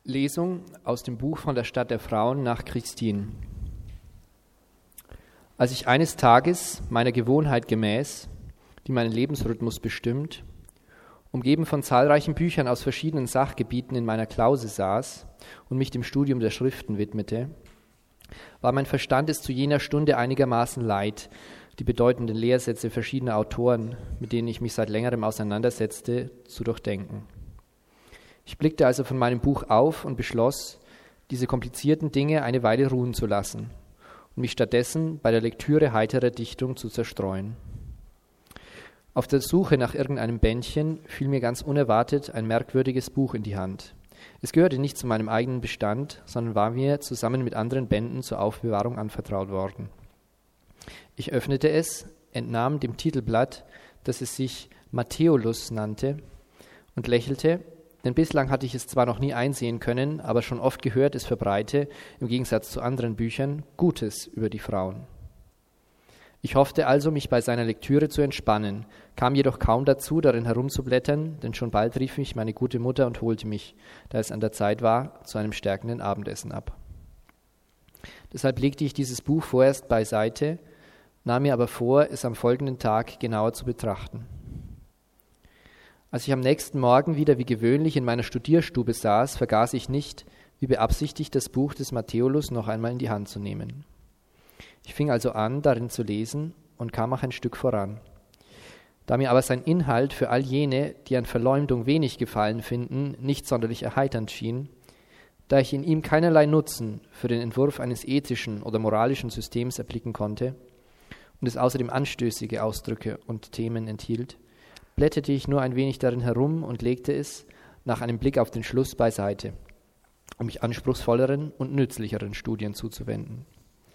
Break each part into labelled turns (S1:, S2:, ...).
S1: Lesung aus dem Buch von der Stadt der Frauen nach Christine. Als ich eines Tages meiner Gewohnheit gemäß, die meinen Lebensrhythmus bestimmt, umgeben von zahlreichen Büchern aus verschiedenen Sachgebieten in meiner Klause saß und mich dem Studium der Schriften widmete, war mein Verstand es zu jener Stunde einigermaßen leid, die bedeutenden Lehrsätze verschiedener Autoren, mit denen ich mich seit längerem auseinandersetzte, zu durchdenken. Ich blickte also von meinem Buch auf und beschloss, diese komplizierten Dinge eine Weile ruhen zu lassen und mich stattdessen bei der Lektüre heiterer Dichtung zu zerstreuen. Auf der Suche nach irgendeinem Bändchen fiel mir ganz unerwartet ein merkwürdiges Buch in die Hand. Es gehörte nicht zu meinem eigenen Bestand, sondern war mir zusammen mit anderen Bänden zur Aufbewahrung anvertraut worden. Ich öffnete es, entnahm dem Titelblatt, dass es sich Matthäolus nannte, und lächelte, denn bislang hatte ich es zwar noch nie einsehen können, aber schon oft gehört, es verbreite, im Gegensatz zu anderen Büchern, Gutes über die Frauen. Ich hoffte also, mich bei seiner Lektüre zu entspannen, kam jedoch kaum dazu, darin herumzublättern, denn schon bald rief mich meine gute Mutter und holte mich, da es an der Zeit war, zu einem stärkenden Abendessen ab. Deshalb legte ich dieses Buch vorerst beiseite, nahm mir aber vor, es am folgenden Tag genauer zu betrachten. Als ich am nächsten Morgen wieder wie gewöhnlich in meiner Studierstube saß, vergaß ich nicht, wie beabsichtigt, das Buch des Matthäolus noch einmal in die Hand zu nehmen. Ich fing also an, darin zu lesen und kam auch ein Stück voran. Da mir aber sein Inhalt für all jene, die an Verleumdung wenig Gefallen finden, nicht sonderlich erheiternd schien, da ich in ihm keinerlei Nutzen für den Entwurf eines ethischen oder moralischen Systems erblicken konnte und es außerdem anstößige Ausdrücke und Themen enthielt, blätterte ich nur ein wenig darin herum und legte es, nach einem Blick auf den Schluss, beiseite, um mich anspruchsvolleren und nützlicheren Studien zuzuwenden.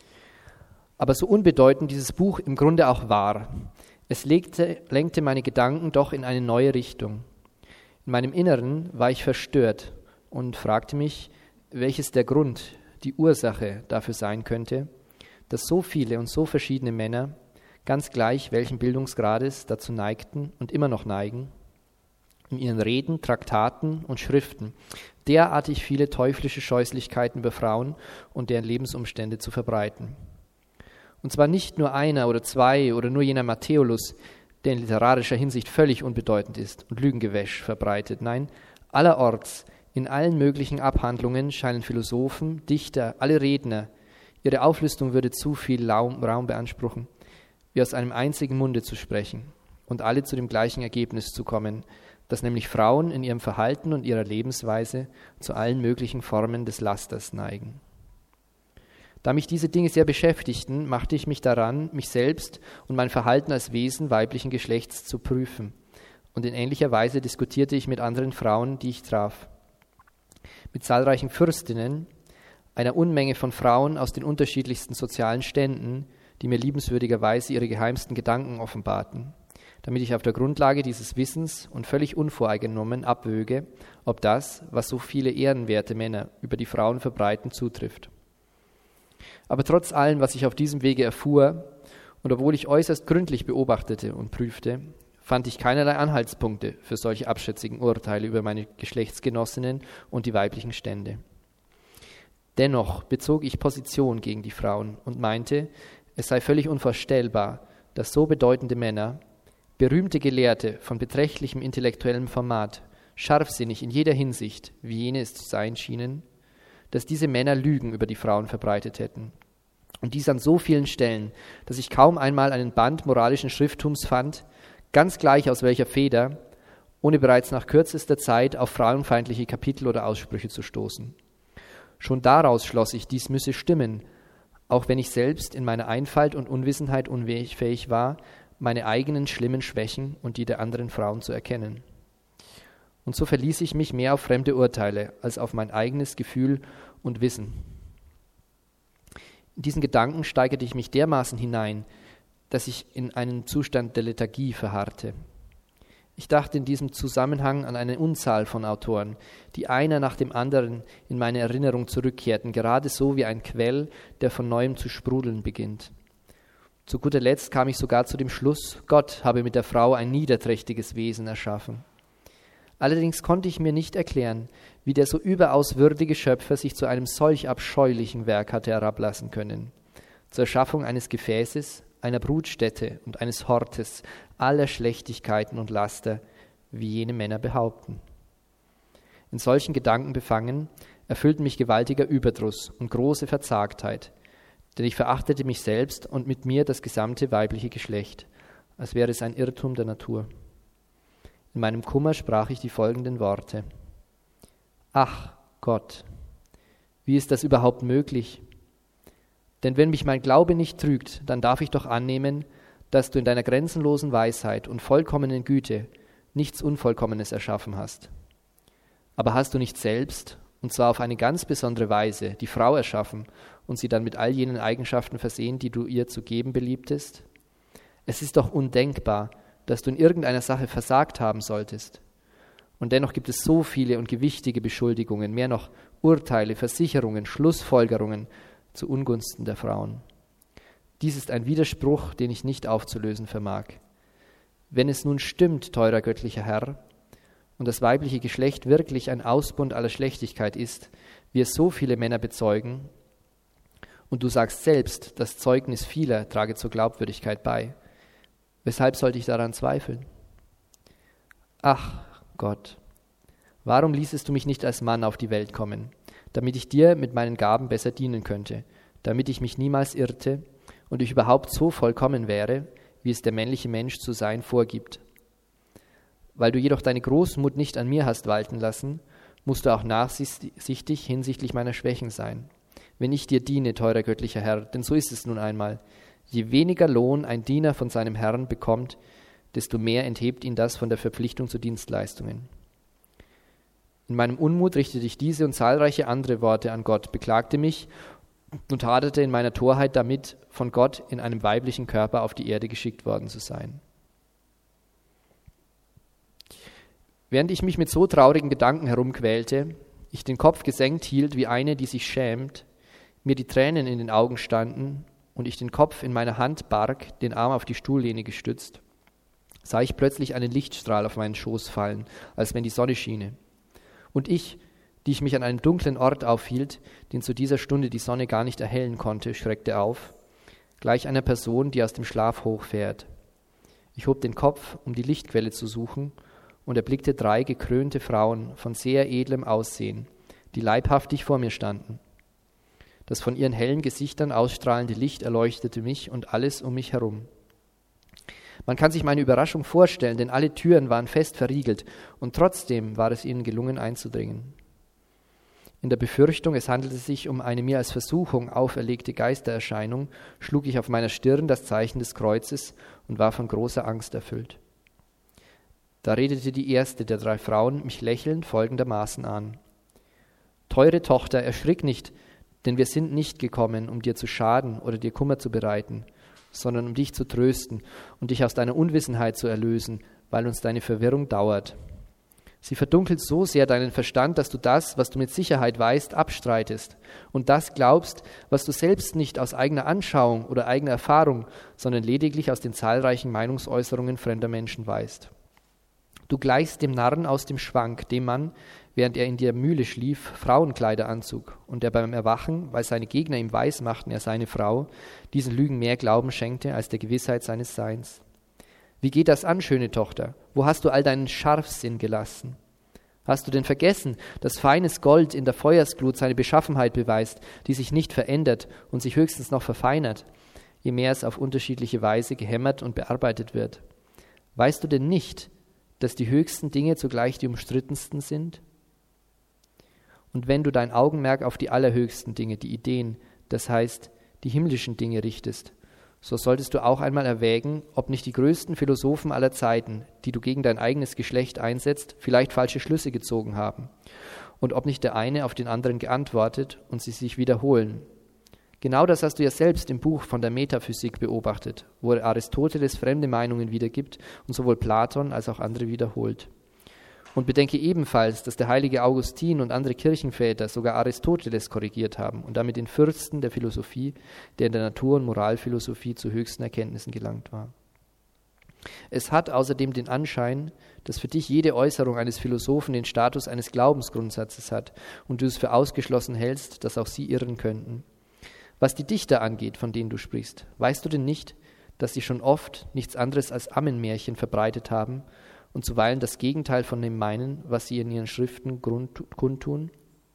S1: Aber so unbedeutend dieses Buch im Grunde auch war, es lenkte meine Gedanken doch in eine neue Richtung. In meinem Inneren war ich verstört und fragte mich, welches der Grund, die Ursache dafür sein könnte, dass so viele und so verschiedene Männer, ganz gleich welchen Bildungsgrades, dazu neigten und immer noch neigen, in ihren Reden, Traktaten und Schriften derartig viele teuflische Scheußlichkeiten über Frauen und deren Lebensumstände zu verbreiten. Und zwar nicht nur einer oder zwei oder nur jener Matthäolus, der in literarischer Hinsicht völlig unbedeutend ist und Lügengewäsch verbreitet. Nein, allerorts, in allen möglichen Abhandlungen scheinen Philosophen, Dichter, alle Redner, ihre Auflistung würde zu viel Raum beanspruchen, wie aus einem einzigen Munde zu sprechen und alle zu dem gleichen Ergebnis zu kommen, dass nämlich Frauen in ihrem Verhalten und ihrer Lebensweise zu allen möglichen Formen des Lasters neigen. Da mich diese Dinge sehr beschäftigten, machte ich mich daran, mich selbst und mein Verhalten als Wesen weiblichen Geschlechts zu prüfen. Und in ähnlicher Weise diskutierte ich mit anderen Frauen, die ich traf. Mit zahlreichen Fürstinnen, einer Unmenge von Frauen aus den unterschiedlichsten sozialen Ständen, die mir liebenswürdigerweise ihre geheimsten Gedanken offenbarten, damit ich auf der Grundlage dieses Wissens und völlig unvoreingenommen abwöge, ob das, was so viele ehrenwerte Männer über die Frauen verbreiten, zutrifft. Aber trotz allem, was ich auf diesem Wege erfuhr, und obwohl ich äußerst gründlich beobachtete und prüfte, fand ich keinerlei Anhaltspunkte für solche abschätzigen Urteile über meine Geschlechtsgenossinnen und die weiblichen Stände. Dennoch bezog ich Position gegen die Frauen und meinte, es sei völlig unvorstellbar, dass so bedeutende Männer, berühmte Gelehrte von beträchtlichem intellektuellem Format, scharfsinnig in jeder Hinsicht, wie jene es zu sein schienen, dass diese Männer Lügen über die Frauen verbreitet hätten. Und dies an so vielen Stellen, dass ich kaum einmal einen Band moralischen Schrifttums fand, ganz gleich aus welcher Feder, ohne bereits nach kürzester Zeit auf frauenfeindliche Kapitel oder Aussprüche zu stoßen. Schon daraus schloss ich, dies müsse stimmen, auch wenn ich selbst in meiner Einfalt und Unwissenheit unfähig war, meine eigenen schlimmen Schwächen und die der anderen Frauen zu erkennen. Und so verließ ich mich mehr auf fremde Urteile als auf mein eigenes Gefühl und Wissen. In diesen Gedanken steigerte ich mich dermaßen hinein, dass ich in einen Zustand der Lethargie verharrte. Ich dachte in diesem Zusammenhang an eine Unzahl von Autoren, die einer nach dem anderen in meine Erinnerung zurückkehrten, gerade so wie ein Quell, der von neuem zu sprudeln beginnt. Zu guter Letzt kam ich sogar zu dem Schluss, Gott habe mit der Frau ein niederträchtiges Wesen erschaffen. Allerdings konnte ich mir nicht erklären, wie der so überaus würdige Schöpfer sich zu einem solch abscheulichen Werk hatte herablassen können. Zur Erschaffung eines Gefäßes, einer Brutstätte und eines Hortes aller Schlechtigkeiten und Laster, wie jene Männer behaupten. In solchen Gedanken befangen, erfüllten mich gewaltiger Überdruss und große Verzagtheit, denn ich verachtete mich selbst und mit mir das gesamte weibliche Geschlecht, als wäre es ein Irrtum der Natur. In meinem Kummer sprach ich die folgenden Worte: Ach Gott, wie ist das überhaupt möglich? Denn wenn mich mein Glaube nicht trügt, dann darf ich doch annehmen, dass du in deiner grenzenlosen Weisheit und vollkommenen Güte nichts Unvollkommenes erschaffen hast. Aber hast du nicht selbst, und zwar auf eine ganz besondere Weise, die Frau erschaffen und sie dann mit all jenen Eigenschaften versehen, die du ihr zu geben beliebtest? Es ist doch undenkbar, dass du in irgendeiner Sache versagt haben solltest. Und dennoch gibt es so viele und gewichtige Beschuldigungen, mehr noch Urteile, Versicherungen, Schlussfolgerungen zu Ungunsten der Frauen. Dies ist ein Widerspruch, den ich nicht aufzulösen vermag. Wenn es nun stimmt, teurer göttlicher Herr, und das weibliche Geschlecht wirklich ein Ausbund aller Schlechtigkeit ist, wie es so viele Männer bezeugen, und du sagst selbst, das Zeugnis vieler trage zur Glaubwürdigkeit bei, weshalb sollte ich daran zweifeln? Ach Gott, warum ließest du mich nicht als Mann auf die Welt kommen, damit ich dir mit meinen Gaben besser dienen könnte, damit ich mich niemals irrte und ich überhaupt so vollkommen wäre, wie es der männliche Mensch zu sein vorgibt. Weil du jedoch deine Großmut nicht an mir hast walten lassen, musst du auch nachsichtig hinsichtlich meiner Schwächen sein. Wenn ich dir diene, teurer göttlicher Herr, denn so ist es nun einmal, je weniger Lohn ein Diener von seinem Herrn bekommt, desto mehr enthebt ihn das von der Verpflichtung zu Dienstleistungen. In meinem Unmut richtete ich diese und zahlreiche andere Worte an Gott, beklagte mich und haderte in meiner Torheit damit, von Gott in einem weiblichen Körper auf die Erde geschickt worden zu sein. Während ich mich mit so traurigen Gedanken herumquälte, ich den Kopf gesenkt hielt wie eine, die sich schämt, mir die Tränen in den Augen standen und ich den Kopf in meiner Hand barg, den Arm auf die Stuhllehne gestützt, sah ich plötzlich einen Lichtstrahl auf meinen Schoß fallen, als wenn die Sonne schiene. Und ich, die ich mich an einem dunklen Ort aufhielt, den zu dieser Stunde die Sonne gar nicht erhellen konnte, schreckte auf, gleich einer Person, die aus dem Schlaf hochfährt. Ich hob den Kopf, um die Lichtquelle zu suchen, und erblickte 3 gekrönte Frauen von sehr edlem Aussehen, die leibhaftig vor mir standen. Das von ihren hellen Gesichtern ausstrahlende Licht erleuchtete mich und alles um mich herum. Man kann sich meine Überraschung vorstellen, denn alle Türen waren fest verriegelt und trotzdem war es ihnen gelungen einzudringen. In der Befürchtung, es handelte sich um eine mir als Versuchung auferlegte Geistererscheinung, schlug ich auf meiner Stirn das Zeichen des Kreuzes und war von großer Angst erfüllt. Da redete die erste der 3 Frauen mich lächelnd folgendermaßen an: Teure Tochter, erschrick nicht, denn wir sind nicht gekommen, um dir zu schaden oder dir Kummer zu bereiten, sondern um dich zu trösten und dich aus deiner Unwissenheit zu erlösen, weil uns deine Verwirrung dauert. Sie verdunkelt so sehr deinen Verstand, dass du das, was du mit Sicherheit weißt, abstreitest und das glaubst, was du selbst nicht aus eigener Anschauung oder eigener Erfahrung, sondern lediglich aus den zahlreichen Meinungsäußerungen fremder Menschen weißt. Du gleichst dem Narren aus dem Schwank, dem man, während er in der Mühle schlief, Frauenkleider anzog und der beim Erwachen, weil seine Gegner ihm weismachten, er sei eine Frau, diesen Lügen mehr Glauben schenkte als der Gewissheit seines Seins. Wie geht das an, schöne Tochter? Wo hast du all deinen Scharfsinn gelassen? Hast du denn vergessen, dass feines Gold in der Feuersglut seine Beschaffenheit beweist, die sich nicht verändert und sich höchstens noch verfeinert, je mehr es auf unterschiedliche Weise gehämmert und bearbeitet wird? Weißt du denn nicht, dass die höchsten Dinge zugleich die umstrittensten sind? Und wenn du dein Augenmerk auf die allerhöchsten Dinge, die Ideen, das heißt die himmlischen Dinge richtest, so solltest du auch einmal erwägen, ob nicht die größten Philosophen aller Zeiten, die du gegen dein eigenes Geschlecht einsetzt, vielleicht falsche Schlüsse gezogen haben und ob nicht der eine auf den anderen geantwortet und sie sich wiederholen. Genau das hast du ja selbst im Buch von der Metaphysik beobachtet, wo Aristoteles fremde Meinungen wiedergibt und sowohl Platon als auch andere wiederholt. Und bedenke ebenfalls, dass der heilige Augustin und andere Kirchenväter sogar Aristoteles korrigiert haben und damit den Fürsten der Philosophie, der in der Natur- und Moralphilosophie zu höchsten Erkenntnissen gelangt war. Es hat außerdem den Anschein, dass für dich jede Äußerung eines Philosophen den Status eines Glaubensgrundsatzes hat und du es für ausgeschlossen hältst, dass auch sie irren könnten. Was die Dichter angeht, von denen du sprichst, weißt du denn nicht, dass sie schon oft nichts anderes als Ammenmärchen verbreitet haben und zuweilen das Gegenteil von dem meinen, was sie in ihren Schriften kundtun?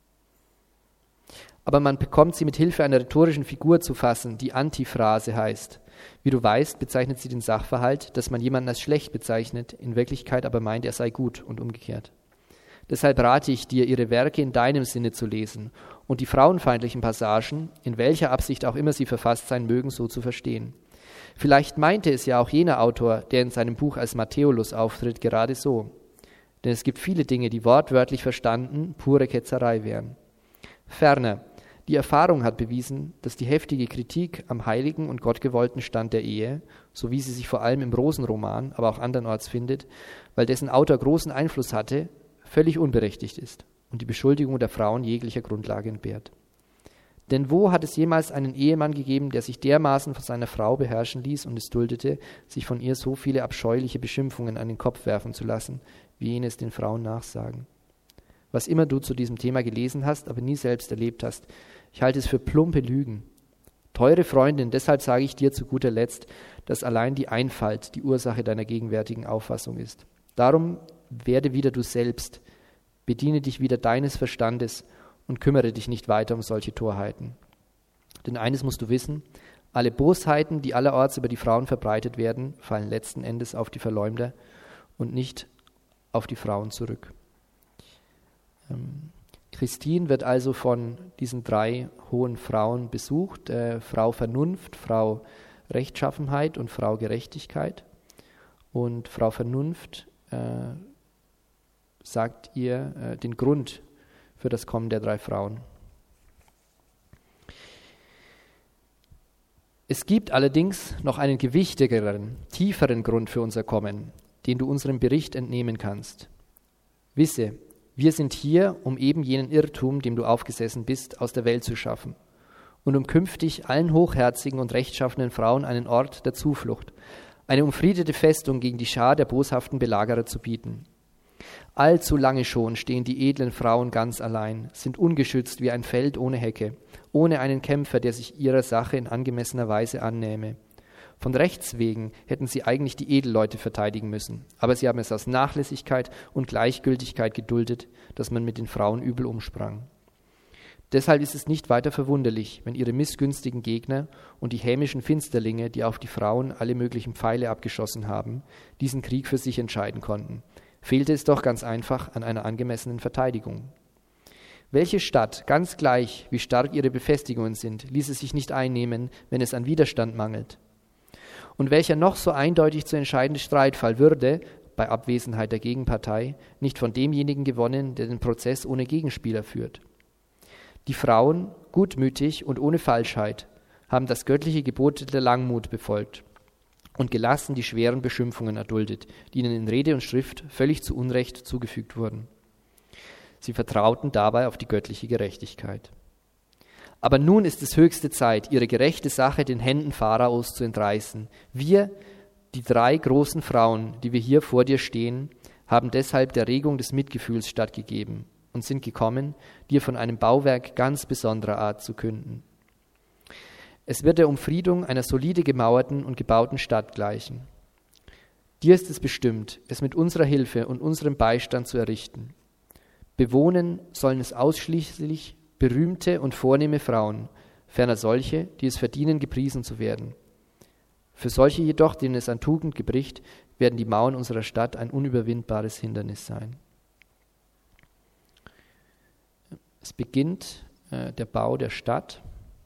S1: Aber man bekommt sie mit Hilfe einer rhetorischen Figur zu fassen, die Antiphrase heißt. Wie du weißt, bezeichnet sie den Sachverhalt, dass man jemanden als schlecht bezeichnet, in Wirklichkeit aber meint, er sei gut und umgekehrt. Deshalb rate ich dir, ihre Werke in deinem Sinne zu lesen und die frauenfeindlichen Passagen, in welcher Absicht auch immer sie verfasst sein mögen, so zu verstehen. Vielleicht meinte es ja auch jener Autor, der in seinem Buch als Matthäulus auftritt, gerade so. Denn es gibt viele Dinge, die wortwörtlich verstanden pure Ketzerei wären. Ferner, die Erfahrung hat bewiesen, dass die heftige Kritik am heiligen und gottgewollten Stand der Ehe, so wie sie sich vor allem im Rosenroman, aber auch andernorts findet, weil dessen Autor großen Einfluss hatte, völlig unberechtigt ist und die Beschuldigung der Frauen jeglicher Grundlage entbehrt. Denn wo hat es jemals einen Ehemann gegeben, der sich dermaßen von seiner Frau beherrschen ließ und es duldete, sich von ihr so viele abscheuliche Beschimpfungen an den Kopf werfen zu lassen, wie jene es den Frauen nachsagen? Was immer du zu diesem Thema gelesen hast, aber nie selbst erlebt hast, ich halte es für plumpe Lügen. Teure Freundin, deshalb sage ich dir zu guter Letzt, dass allein die Einfalt die Ursache deiner gegenwärtigen Auffassung ist. Darum werde wieder du selbst, bediene dich wieder deines Verstandes und kümmere dich nicht weiter um solche Torheiten. Denn eines musst du wissen, alle Bosheiten, die allerorts über die Frauen verbreitet werden, fallen letzten Endes auf die Verleumder und nicht auf die Frauen zurück. Christine wird also von diesen 3 hohen Frauen besucht, Frau Vernunft, Frau Rechtschaffenheit und Frau Gerechtigkeit. Und Frau Vernunft sagt ihr den Grund für das Kommen der 3 Frauen. Es gibt allerdings noch einen gewichtigeren, tieferen Grund für unser Kommen, den du unserem Bericht entnehmen kannst. Wisse, wir sind hier, um eben jenen Irrtum, dem du aufgesessen bist, aus der Welt zu schaffen und um künftig allen hochherzigen und rechtschaffenen Frauen einen Ort der Zuflucht, eine umfriedete Festung gegen die Schar der boshaften Belagerer zu bieten. Allzu lange schon stehen die edlen Frauen ganz allein, sind ungeschützt wie ein Feld ohne Hecke, ohne einen Kämpfer, der sich ihrer Sache in angemessener Weise annähme. Von Rechts wegen hätten sie eigentlich die Edelleute verteidigen müssen, aber sie haben es aus Nachlässigkeit und Gleichgültigkeit geduldet, dass man mit den Frauen übel umsprang. Deshalb ist es nicht weiter verwunderlich, wenn ihre missgünstigen Gegner und die hämischen Finsterlinge, die auf die Frauen alle möglichen Pfeile abgeschossen haben, diesen Krieg für sich entscheiden konnten. Fehlte es doch ganz einfach an einer angemessenen Verteidigung. Welche Stadt, ganz gleich wie stark ihre Befestigungen sind, ließe sich nicht einnehmen, wenn es an Widerstand mangelt? Und welcher noch so eindeutig zu entscheidende Streitfall würde, bei Abwesenheit der Gegenpartei, nicht von demjenigen gewonnen, der den Prozess ohne Gegenspieler führt? Die Frauen, gutmütig und ohne Falschheit, haben das göttliche Gebot der Langmut befolgt und gelassen die schweren Beschimpfungen erduldet, die ihnen in Rede und Schrift völlig zu Unrecht zugefügt wurden. Sie vertrauten dabei auf die göttliche Gerechtigkeit. Aber nun ist es höchste Zeit, ihre gerechte Sache den Händen Pharaos zu entreißen. Wir, die 3 großen Frauen, die wir hier vor dir stehen, haben deshalb der Regung des Mitgefühls stattgegeben und sind gekommen, dir von einem Bauwerk ganz besonderer Art zu künden. Es wird der Umfriedung einer solide gemauerten und gebauten Stadt gleichen. Dir ist es bestimmt, es mit unserer Hilfe und unserem Beistand zu errichten. Bewohnen sollen es ausschließlich berühmte und vornehme Frauen, ferner solche, die es verdienen, gepriesen zu werden. Für solche jedoch, denen es an Tugend gebricht, werden die Mauern unserer Stadt ein unüberwindbares Hindernis sein. Es beginnt der Bau der Stadt.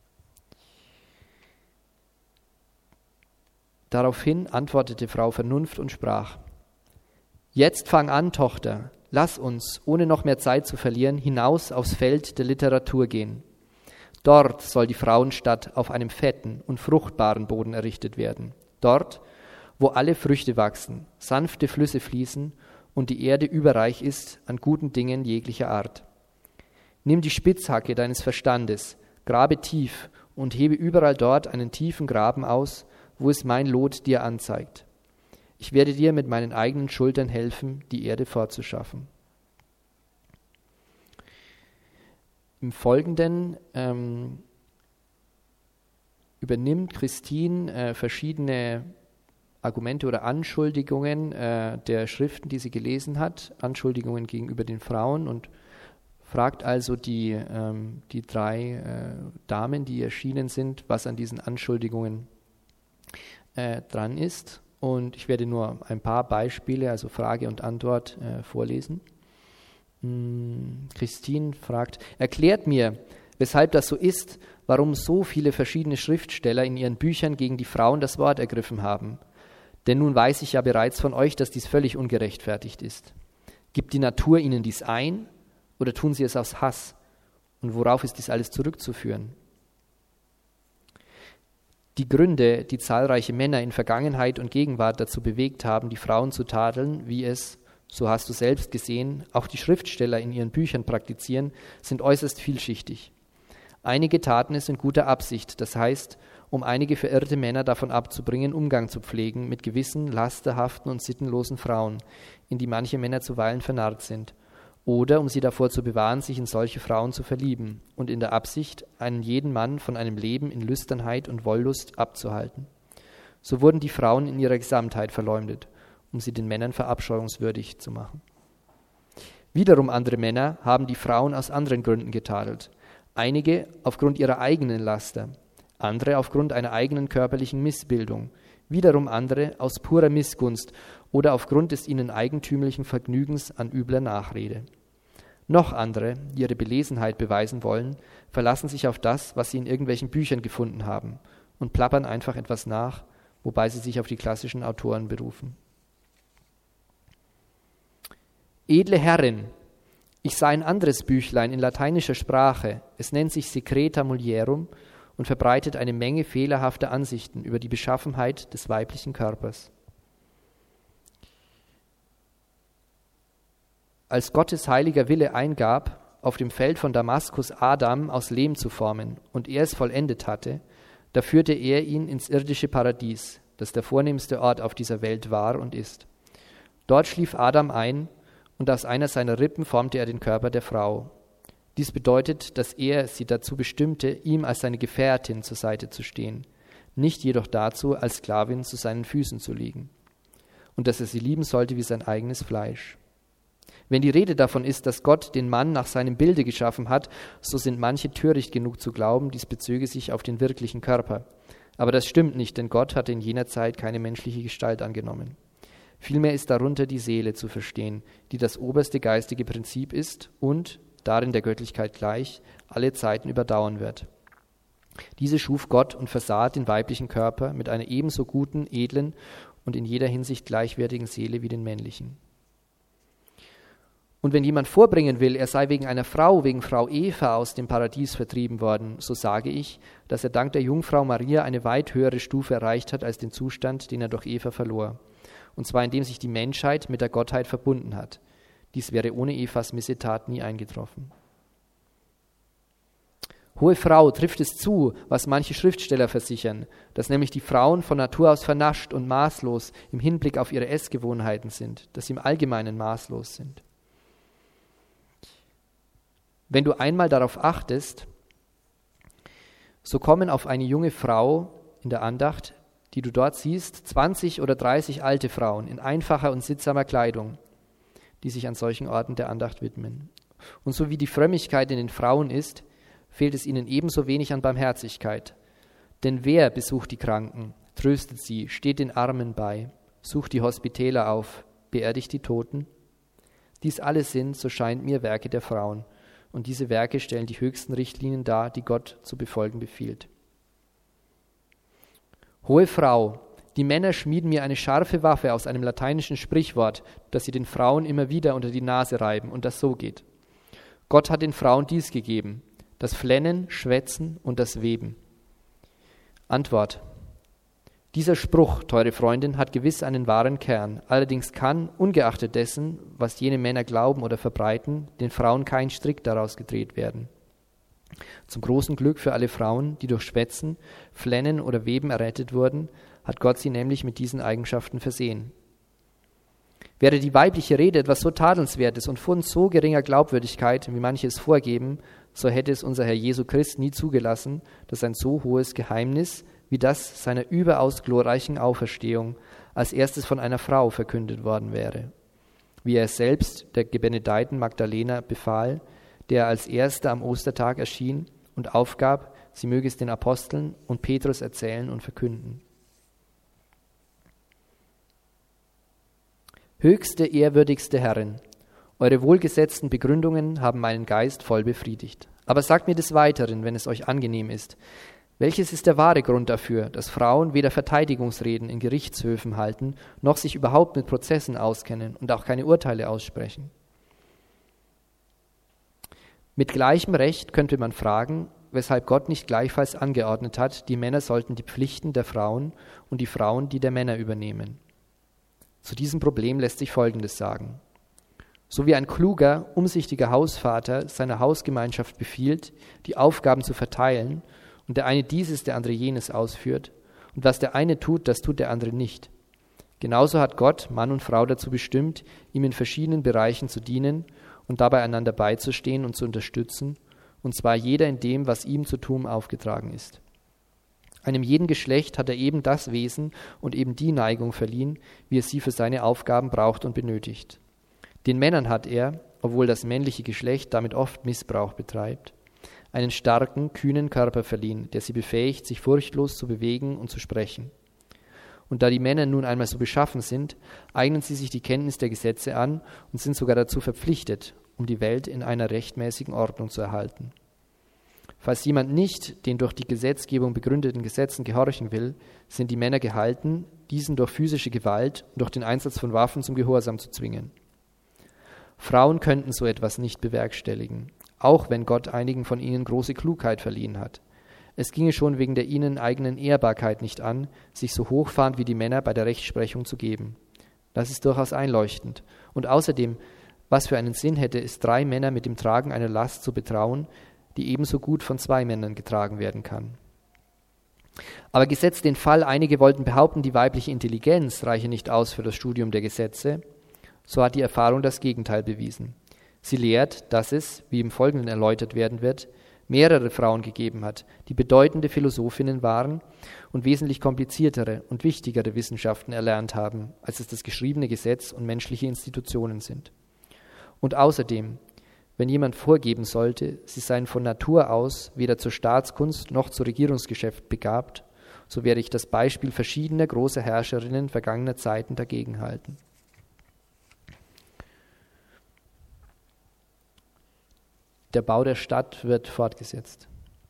S1: Daraufhin antwortete Frau Vernunft und sprach: Jetzt fang an, Tochter, lass uns, ohne noch mehr Zeit zu verlieren, hinaus aufs Feld der Literatur gehen. Dort soll die Frauenstadt auf einem fetten und fruchtbaren Boden errichtet werden. Dort, wo alle Früchte wachsen, sanfte Flüsse fließen und die Erde überreich ist an guten Dingen jeglicher Art. Nimm die Spitzhacke deines Verstandes, grabe tief und hebe überall dort einen tiefen Graben aus, wo es mein Lot dir anzeigt. Ich werde dir mit meinen eigenen Schultern helfen, die Erde fortzuschaffen. Im Folgenden übernimmt Christine verschiedene Argumente oder Anschuldigungen der Schriften, die sie gelesen hat, Anschuldigungen gegenüber den Frauen, und fragt also die drei Damen, die erschienen sind, was an diesen Anschuldigungen dran ist. Und ich werde nur ein paar Beispiele, also Frage und Antwort, vorlesen. Christine fragt: Erklärt mir, weshalb das so ist, warum so viele verschiedene Schriftsteller in ihren Büchern gegen die Frauen das Wort ergriffen haben. Denn nun weiß ich ja bereits von euch, dass dies völlig ungerechtfertigt ist. Gibt die Natur ihnen dies ein oder tun sie es aus Hass? Und worauf ist dies alles zurückzuführen? Die Gründe, die zahlreiche Männer in Vergangenheit und Gegenwart dazu bewegt haben, die Frauen zu tadeln, wie es, so hast du selbst gesehen, auch die Schriftsteller in ihren Büchern praktizieren, sind äußerst vielschichtig. Einige taten es in guter Absicht, das heißt, um einige verirrte Männer davon abzubringen, Umgang zu pflegen mit gewissen lasterhaften und sittenlosen Frauen, in die manche Männer zuweilen vernarrt sind, oder um sie davor zu bewahren, sich in solche Frauen zu verlieben und in der Absicht, einen jeden Mann von einem Leben in Lüsternheit und Wollust abzuhalten. So wurden die Frauen in ihrer Gesamtheit verleumdet, um sie den Männern verabscheuungswürdig zu machen. Wiederum andere Männer haben die Frauen aus anderen Gründen getadelt, einige aufgrund ihrer eigenen Laster, andere aufgrund einer eigenen körperlichen Missbildung, wiederum andere aus purer Missgunst oder aufgrund des ihnen eigentümlichen Vergnügens an übler Nachrede. Noch andere, die ihre Belesenheit beweisen wollen, verlassen sich auf das, was sie in irgendwelchen Büchern gefunden haben, und plappern einfach etwas nach, wobei sie sich auf die klassischen Autoren berufen. Edle Herrin, ich sah ein anderes Büchlein in lateinischer Sprache, es nennt sich Secreta Mulierum und verbreitet eine Menge fehlerhafter Ansichten über die Beschaffenheit des weiblichen Körpers. Als Gottes heiliger Wille eingab, auf dem Feld von Damaskus Adam aus Lehm zu formen, und er es vollendet hatte, da führte er ihn ins irdische Paradies, das der vornehmste Ort auf dieser Welt war und ist. Dort schlief Adam ein, und aus einer seiner Rippen formte er den Körper der Frau. Dies bedeutet, dass er sie dazu bestimmte, ihm als seine Gefährtin zur Seite zu stehen, nicht jedoch dazu, als Sklavin zu seinen Füßen zu liegen, und dass er sie lieben sollte wie sein eigenes Fleisch. Wenn die Rede davon ist, dass Gott den Mann nach seinem Bilde geschaffen hat, so sind manche töricht genug zu glauben, dies bezöge sich auf den wirklichen Körper. Aber das stimmt nicht, denn Gott hatte in jener Zeit keine menschliche Gestalt angenommen. Vielmehr ist darunter die Seele zu verstehen, die das oberste geistige Prinzip ist und, darin der Göttlichkeit gleich, alle Zeiten überdauern wird. Diese schuf Gott und versah den weiblichen Körper mit einer ebenso guten, edlen und in jeder Hinsicht gleichwertigen Seele wie den männlichen. Und wenn jemand vorbringen will, er sei wegen einer Frau, wegen Frau Eva aus dem Paradies vertrieben worden, so sage ich, dass er dank der Jungfrau Maria eine weit höhere Stufe erreicht hat als den Zustand, den er durch Eva verlor. Und zwar indem sich die Menschheit mit der Gottheit verbunden hat. Dies wäre ohne Evas Missetat nie eingetroffen. Hohe Frau, trifft es zu, was manche Schriftsteller versichern, dass nämlich die Frauen von Natur aus vernascht und maßlos im Hinblick auf ihre Essgewohnheiten sind, dass sie im Allgemeinen maßlos sind. Wenn du einmal darauf achtest, so kommen auf eine junge Frau in der Andacht, die du dort siehst, 20 oder 30 alte Frauen in einfacher und sittsamer Kleidung, die sich an solchen Orten der Andacht widmen. Und so wie die Frömmigkeit in den Frauen ist, fehlt es ihnen ebenso wenig an Barmherzigkeit. Denn wer besucht die Kranken, tröstet sie, steht den Armen bei, sucht die Hospitäler auf, beerdigt die Toten? Dies alles sind, so scheint mir, Werke der Frauen. Und diese Werke stellen die höchsten Richtlinien dar, die Gott zu befolgen befiehlt. Hohe Frau, die Männer schmieden mir eine scharfe Waffe aus einem lateinischen Sprichwort, das sie den Frauen immer wieder unter die Nase reiben und das so geht. Gott hat den Frauen dies gegeben, das Flennen, Schwätzen und das Weben. Antwort: Dieser Spruch, teure Freundin, hat gewiss einen wahren Kern. Allerdings kann, ungeachtet dessen, was jene Männer glauben oder verbreiten, den Frauen kein Strick daraus gedreht werden. Zum großen Glück für alle Frauen, die durch Schwätzen, Flennen oder Weben errettet wurden, hat Gott sie nämlich mit diesen Eigenschaften versehen. Wäre die weibliche Rede etwas so Tadelnswertes und von so geringer Glaubwürdigkeit, wie manche es vorgeben, so hätte es unser Herr Jesu Christ nie zugelassen, dass ein so hohes Geheimnis wie das seiner überaus glorreichen Auferstehung als erstes von einer Frau verkündet worden wäre. Wie er es selbst der gebenedeiten Magdalena befahl, der als Erster am Ostertag erschien und aufgab, sie möge es den Aposteln und Petrus erzählen und verkünden. Höchste, ehrwürdigste Herrin, eure wohlgesetzten Begründungen haben meinen Geist voll befriedigt. Aber sagt mir des Weiteren, wenn es euch angenehm ist, welches ist der wahre Grund dafür, dass Frauen weder Verteidigungsreden in Gerichtshöfen halten, noch sich überhaupt mit Prozessen auskennen und auch keine Urteile aussprechen? Mit gleichem Recht könnte man fragen, weshalb Gott nicht gleichfalls angeordnet hat, die Männer sollten die Pflichten der Frauen und die Frauen die der Männer übernehmen. Zu diesem Problem lässt sich Folgendes sagen. So wie ein kluger, umsichtiger Hausvater seiner Hausgemeinschaft befiehlt, die Aufgaben zu verteilen, und der eine dieses, der andere jenes ausführt, und was der eine tut, das tut der andere nicht. Genauso hat Gott Mann und Frau dazu bestimmt, ihm in verschiedenen Bereichen zu dienen und dabei einander beizustehen und zu unterstützen, und zwar jeder in dem, was ihm zu tun aufgetragen ist. Einem jeden Geschlecht hat er eben das Wesen und eben die Neigung verliehen, wie es sie für seine Aufgaben braucht und benötigt. Den Männern hat er, obwohl das männliche Geschlecht damit oft Missbrauch betreibt, einen starken, kühnen Körper verliehen, der sie befähigt, sich furchtlos zu bewegen und zu sprechen. Und da die Männer nun einmal so beschaffen sind, eignen sie sich die Kenntnis der Gesetze an und sind sogar dazu verpflichtet, um die Welt in einer rechtmäßigen Ordnung zu erhalten. Falls jemand nicht den durch die Gesetzgebung begründeten Gesetzen gehorchen will, sind die Männer gehalten, diesen durch physische Gewalt und durch den Einsatz von Waffen zum Gehorsam zu zwingen. Frauen könnten so etwas nicht bewerkstelligen, auch wenn Gott einigen von ihnen große Klugheit verliehen hat. Es ginge schon wegen der ihnen eigenen Ehrbarkeit nicht an, sich so hochfahrend wie die Männer bei der Rechtsprechung zu geben. Das ist durchaus einleuchtend. Und außerdem, was für einen Sinn hätte es, 3 Männer mit dem Tragen einer Last zu betrauen, die ebenso gut von 2 Männern getragen werden kann. Aber gesetzt den Fall, einige wollten behaupten, die weibliche Intelligenz reiche nicht aus für das Studium der Gesetze, so hat die Erfahrung das Gegenteil bewiesen. Sie lehrt, dass es, wie im Folgenden erläutert werden wird, mehrere Frauen gegeben hat, die bedeutende Philosophinnen waren und wesentlich kompliziertere und wichtigere Wissenschaften erlernt haben, als es das geschriebene Gesetz und menschliche Institutionen sind. Und außerdem, wenn jemand vorgeben sollte, sie seien von Natur aus weder zur Staatskunst noch zu Regierungsgeschäft begabt, so werde ich das Beispiel verschiedener großer Herrscherinnen vergangener Zeiten dagegen halten. Der Bau der Stadt wird fortgesetzt.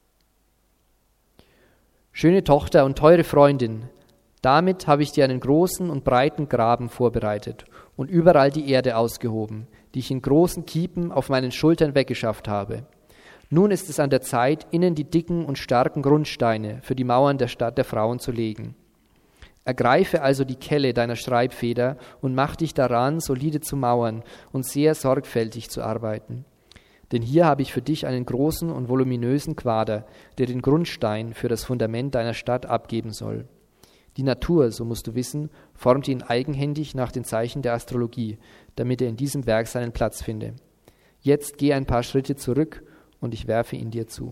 S1: Schöne Tochter und teure Freundin, damit habe ich dir einen großen und breiten Graben vorbereitet und überall die Erde ausgehoben, die ich in großen Kiepen auf meinen Schultern weggeschafft habe. Nun ist es an der Zeit, innen die dicken und starken Grundsteine für die Mauern der Stadt der Frauen zu legen. Ergreife also die Kelle deiner Schreibfeder und mach dich daran, solide zu mauern und sehr sorgfältig zu arbeiten. Denn hier habe ich für dich einen großen und voluminösen Quader, der den Grundstein für das Fundament deiner Stadt abgeben soll. Die Natur, so musst du wissen, formt ihn eigenhändig nach den Zeichen der Astrologie, damit er in diesem Werk seinen Platz finde. Jetzt geh ein paar Schritte zurück und ich werfe ihn dir zu.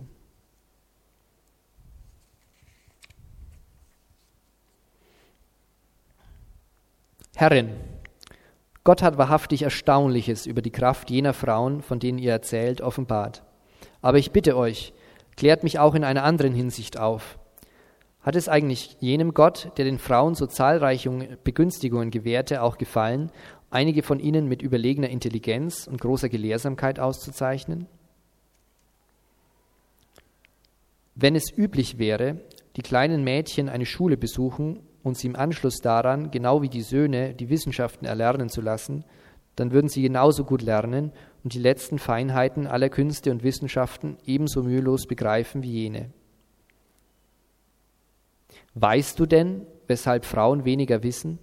S1: Herrin, Gott hat wahrhaftig Erstaunliches über die Kraft jener Frauen, von denen ihr erzählt, offenbart. Aber ich bitte euch, klärt mich auch in einer anderen Hinsicht auf. Hat es eigentlich jenem Gott, der den Frauen so zahlreiche Begünstigungen gewährte, auch gefallen, einige von ihnen mit überlegener Intelligenz und großer Gelehrsamkeit auszuzeichnen? Wenn es üblich wäre, die kleinen Mädchen eine Schule besuchen und sie im Anschluss daran, genau wie die Söhne, die Wissenschaften erlernen zu lassen, dann würden sie genauso gut lernen und die letzten Feinheiten aller Künste und Wissenschaften ebenso mühelos begreifen wie jene. Weißt du denn, weshalb Frauen weniger wissen?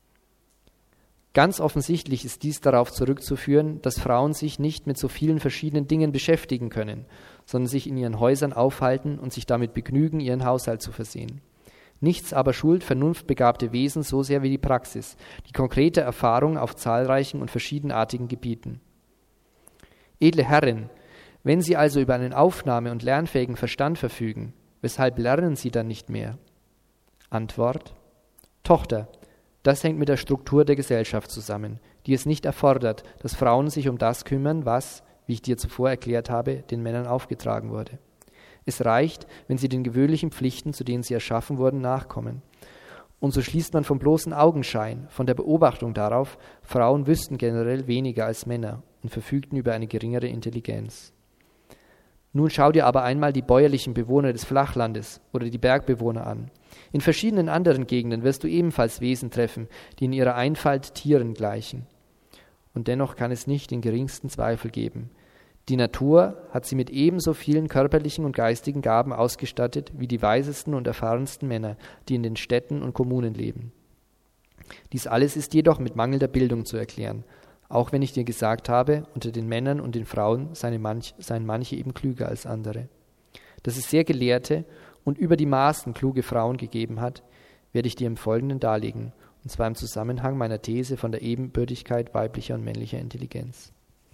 S1: Ganz offensichtlich ist dies darauf zurückzuführen, dass Frauen sich nicht mit so vielen verschiedenen Dingen beschäftigen können, sondern sich in ihren Häusern aufhalten und sich damit begnügen, ihren Haushalt zu versehen. Nichts aber schult vernunftbegabte Wesen so sehr wie die Praxis, die konkrete Erfahrung auf zahlreichen und verschiedenartigen Gebieten. Edle Herrin, wenn Sie also über einen aufnahme- und lernfähigen Verstand verfügen, weshalb lernen Sie dann nicht mehr? Antwort: Tochter, das hängt mit der Struktur der Gesellschaft zusammen, die es nicht erfordert, dass Frauen sich um das kümmern, was, wie ich dir zuvor erklärt habe, den Männern aufgetragen wurde. Es reicht, wenn sie den gewöhnlichen Pflichten, zu denen sie erschaffen wurden, nachkommen. Und so schließt man vom bloßen Augenschein, von der Beobachtung darauf, Frauen wüssten generell weniger als Männer und verfügten über eine geringere Intelligenz. Nun schau dir aber einmal die bäuerlichen Bewohner des Flachlandes oder die Bergbewohner an. In verschiedenen anderen Gegenden wirst du ebenfalls Wesen treffen, die in ihrer Einfalt Tieren gleichen. Und dennoch kann es nicht den geringsten Zweifel geben. Die Natur hat sie mit ebenso vielen körperlichen und geistigen Gaben ausgestattet wie die weisesten und erfahrensten Männer, die in den Städten und Kommunen leben. Dies alles ist jedoch mit mangelnder Bildung zu erklären, auch wenn ich dir gesagt habe, unter den Männern und den Frauen seien manche eben klüger als andere. Dass es sehr gelehrte und über die Maßen kluge Frauen gegeben hat, werde ich dir im Folgenden darlegen, und zwar im Zusammenhang meiner These von der Ebenbürtigkeit weiblicher und männlicher Intelligenz.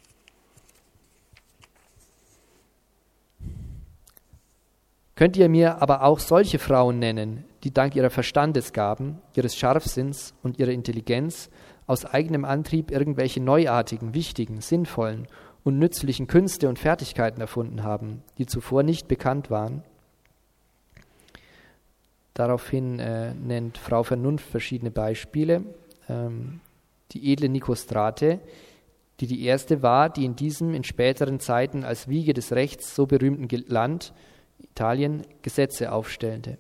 S1: Könnt ihr mir aber auch solche Frauen nennen, die dank ihrer Verstandesgaben, ihres Scharfsinns und ihrer Intelligenz aus eigenem Antrieb irgendwelche neuartigen, wichtigen, sinnvollen und nützlichen Künste und Fertigkeiten erfunden haben, die zuvor nicht bekannt waren? Daraufhin nennt Frau Vernunft verschiedene Beispiele. Die edle Nikostrate, die erste war, die in diesem in späteren Zeiten als Wiege des Rechts so berühmten Land, Italien, Gesetze aufstellte.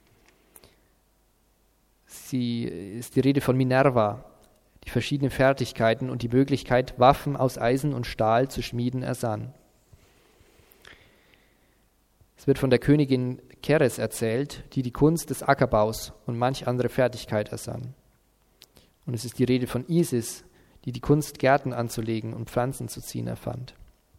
S1: Sie ist die Rede von Minerva, die verschiedene Fertigkeiten und die Möglichkeit, Waffen aus Eisen und Stahl zu schmieden, ersann. Es wird von der Königin Ceres erzählt, die die Kunst des Ackerbaus und manch andere Fertigkeit ersann. Und es ist die Rede von Isis, die die Kunst, Gärten anzulegen und Pflanzen zu ziehen, erfand.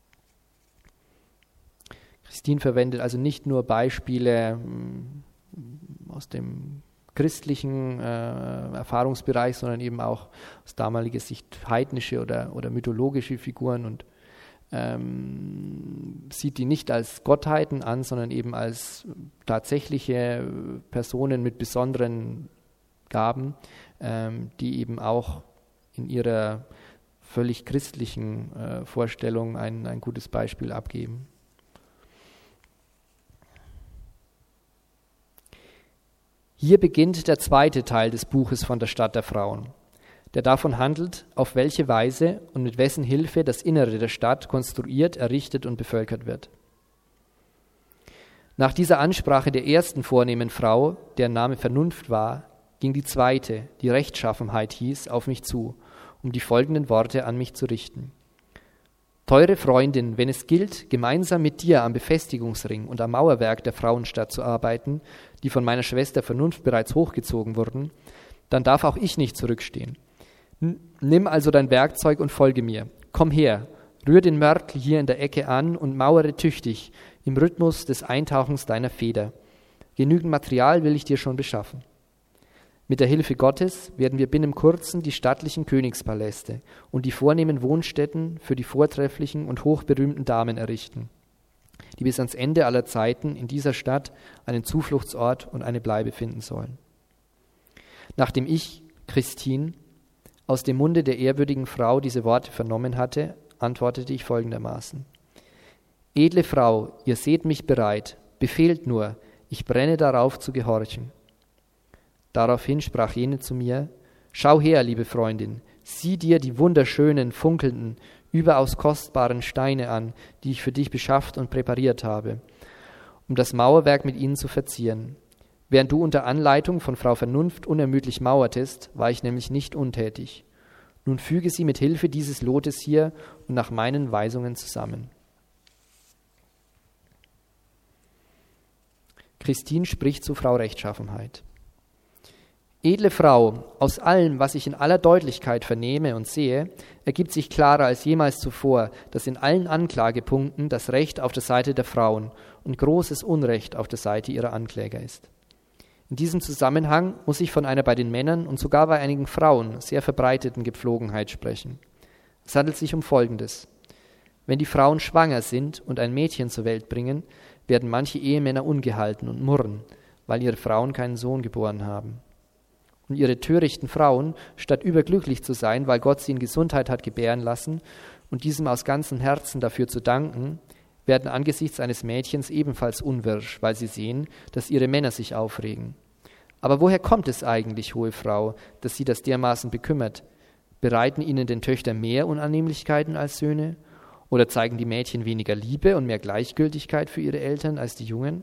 S1: Christine verwendet also nicht nur Beispiele aus dem christlichen Erfahrungsbereich, sondern eben auch aus damaliger Sicht heidnische oder mythologische Figuren und sieht die nicht als Gottheiten an, sondern eben als tatsächliche Personen mit besonderen Gaben, die eben auch in ihrer völlig christlichen Vorstellung ein gutes Beispiel abgeben. Hier beginnt der zweite Teil des Buches von der Stadt der Frauen, der davon handelt, auf welche Weise und mit wessen Hilfe das Innere der Stadt konstruiert, errichtet und bevölkert wird. Nach dieser Ansprache der ersten vornehmen Frau, deren Name Vernunft war, ging die zweite, die Rechtschaffenheit hieß, auf mich zu, um die folgenden Worte an mich zu richten. Teure Freundin, wenn es gilt, gemeinsam mit dir am Befestigungsring und am Mauerwerk der Frauenstadt zu arbeiten, die von meiner Schwester Vernunft bereits hochgezogen wurden, dann darf auch ich nicht zurückstehen. Nimm also dein Werkzeug und folge mir. Komm her, rühr den Mörtel hier in der Ecke an und mauere tüchtig im Rhythmus des Eintauchens deiner Feder. Genügend Material will ich dir schon beschaffen. Mit der Hilfe Gottes werden wir binnen Kurzem die stattlichen Königspaläste und die vornehmen Wohnstätten für die vortrefflichen und hochberühmten Damen errichten, die bis ans Ende aller Zeiten in dieser Stadt einen Zufluchtsort und eine Bleibe finden sollen. Nachdem ich, Christine, aus dem Munde der ehrwürdigen Frau diese Worte vernommen hatte, antwortete ich folgendermaßen: Edle Frau, ihr seht mich bereit, befehlt nur, ich brenne darauf zu gehorchen. Daraufhin sprach jene zu mir: Schau her, liebe Freundin, sieh dir die wunderschönen, funkelnden, überaus kostbaren Steine an, die ich für dich beschafft und präpariert habe, um das Mauerwerk mit ihnen zu verzieren. Während du unter Anleitung von Frau Vernunft unermüdlich mauertest, war ich nämlich nicht untätig. Nun füge sie mit Hilfe dieses Lotes hier und nach meinen Weisungen zusammen. Christine spricht zu Frau Rechtschaffenheit. Edle Frau, aus allem, was ich in aller Deutlichkeit vernehme und sehe, ergibt sich klarer als jemals zuvor, dass in allen Anklagepunkten das Recht auf der Seite der Frauen und großes Unrecht auf der Seite ihrer Ankläger ist. In diesem Zusammenhang muss ich von einer bei den Männern und sogar bei einigen Frauen sehr verbreiteten Gepflogenheit sprechen. Es handelt sich um Folgendes. Wenn die Frauen schwanger sind und ein Mädchen zur Welt bringen, werden manche Ehemänner ungehalten und murren, weil ihre Frauen keinen Sohn geboren haben. Und ihre törichten Frauen, statt überglücklich zu sein, weil Gott sie in Gesundheit hat gebären lassen und diesem aus ganzem Herzen dafür zu danken, werden angesichts eines Mädchens ebenfalls unwirsch, weil sie sehen, dass ihre Männer sich aufregen. Aber woher kommt es eigentlich, hohe Frau, dass sie das dermaßen bekümmert? Bereiten ihnen den Töchter mehr Unannehmlichkeiten als Söhne? Oder zeigen die Mädchen weniger Liebe und mehr Gleichgültigkeit für ihre Eltern als die Jungen?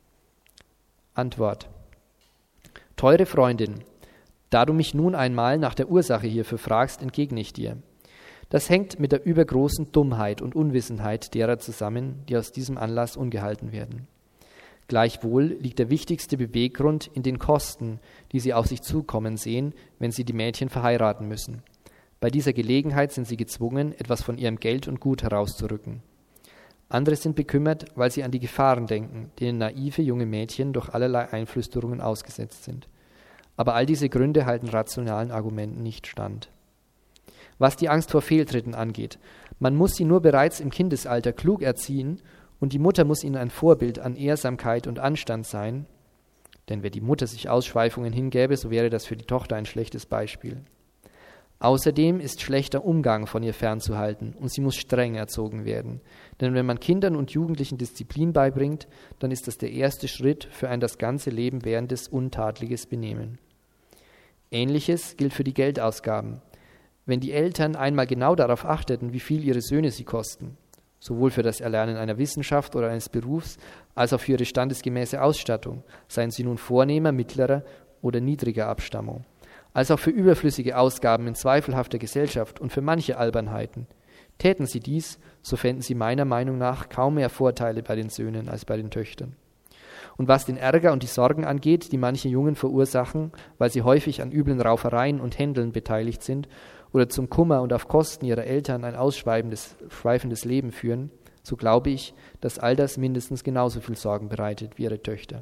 S1: Antwort: Teure Freundin, da du mich nun einmal nach der Ursache hierfür fragst, entgegne ich dir. Das hängt mit der übergroßen Dummheit und Unwissenheit derer zusammen, die aus diesem Anlass ungehalten werden. Gleichwohl liegt der wichtigste Beweggrund in den Kosten, die sie auf sich zukommen sehen, wenn sie die Mädchen verheiraten müssen. Bei dieser Gelegenheit sind sie gezwungen, etwas von ihrem Geld und Gut herauszurücken. Andere sind bekümmert, weil sie an die Gefahren denken, denen naive junge Mädchen durch allerlei Einflüsterungen ausgesetzt sind. Aber all diese Gründe halten rationalen Argumenten nicht stand. Was die Angst vor Fehltritten angeht, man muss sie nur bereits im Kindesalter klug erziehen und die Mutter muss ihnen ein Vorbild an Ehrsamkeit und Anstand sein, denn wenn die Mutter sich Ausschweifungen hingäbe, so wäre das für die Tochter ein schlechtes Beispiel. Außerdem ist schlechter Umgang von ihr fernzuhalten und sie muss streng erzogen werden, denn wenn man Kindern und Jugendlichen Disziplin beibringt, dann ist das der erste Schritt für ein das ganze Leben währendes untadeliges Benehmen. Ähnliches gilt für die Geldausgaben. Wenn die Eltern einmal genau darauf achteten, wie viel ihre Söhne sie kosten, sowohl für das Erlernen einer Wissenschaft oder eines Berufs, als auch für ihre standesgemäße Ausstattung, seien sie nun vornehmer, mittlerer oder niedriger Abstammung, als auch für überflüssige Ausgaben in zweifelhafter Gesellschaft und für manche Albernheiten. Täten sie dies, so fänden sie meiner Meinung nach kaum mehr Vorteile bei den Söhnen als bei den Töchtern. Und was den Ärger und die Sorgen angeht, die manche Jungen verursachen, weil sie häufig an üblen Raufereien und Händeln beteiligt sind oder zum Kummer und auf Kosten ihrer Eltern ein ausschweifendes Leben führen, so glaube ich, dass all das mindestens genauso viel Sorgen bereitet wie ihre Töchter.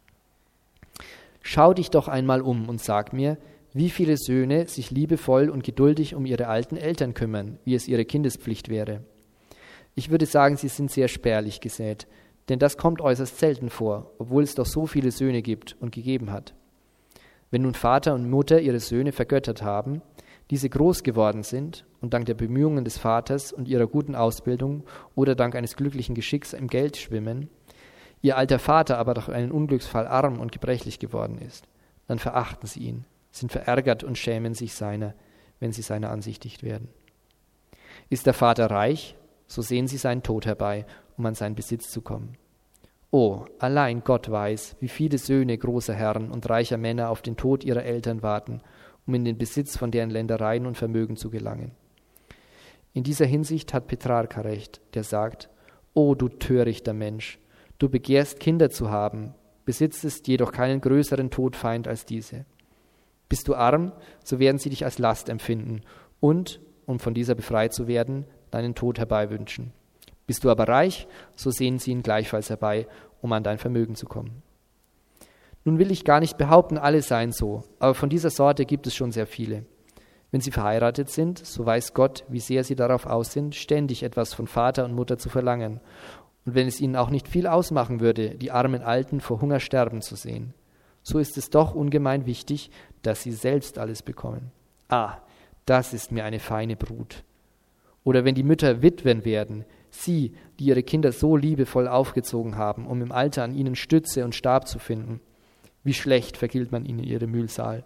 S1: Schau dich doch einmal um und sag mir, wie viele Söhne sich liebevoll und geduldig um ihre alten Eltern kümmern, wie es ihre Kindespflicht wäre. Ich würde sagen, sie sind sehr spärlich gesät, denn das kommt äußerst selten vor, obwohl es doch so viele Söhne gibt und gegeben hat. Wenn nun Vater und Mutter ihre Söhne vergöttert haben, diese groß geworden sind und dank der Bemühungen des Vaters und ihrer guten Ausbildung oder dank eines glücklichen Geschicks im Geld schwimmen, ihr alter Vater aber durch einen Unglücksfall arm und gebrechlich geworden ist, dann verachten sie ihn, sind verärgert und schämen sich seiner, wenn sie seiner ansichtigt werden. Ist der Vater reich, so sehen sie seinen Tod herbei, um an seinen Besitz zu kommen. Oh, allein Gott weiß, wie viele Söhne großer Herren und reicher Männer auf den Tod ihrer Eltern warten, um in den Besitz von deren Ländereien und Vermögen zu gelangen. In dieser Hinsicht hat Petrarca recht, der sagt: O du törichter Mensch, du begehrst Kinder zu haben, besitzest jedoch keinen größeren Todfeind als diese. Bist du arm, so werden sie dich als Last empfinden und, um von dieser befreit zu werden, deinen Tod herbeiwünschen. Bist du aber reich, so sehen sie ihn gleichfalls herbei, um an dein Vermögen zu kommen. Nun will ich gar nicht behaupten, alle seien so, aber von dieser Sorte gibt es schon sehr viele. Wenn sie verheiratet sind, so weiß Gott, wie sehr sie darauf aus sind, ständig etwas von Vater und Mutter zu verlangen. Und wenn es ihnen auch nicht viel ausmachen würde, die armen Alten vor Hunger sterben zu sehen, so ist es doch ungemein wichtig, dass sie selbst alles bekommen. Ah, das ist mir eine feine Brut. Oder wenn die Mütter Witwen werden, sie, die ihre Kinder so liebevoll aufgezogen haben, um im Alter an ihnen Stütze und Stab zu finden, wie schlecht vergilt man ihnen ihre Mühsal.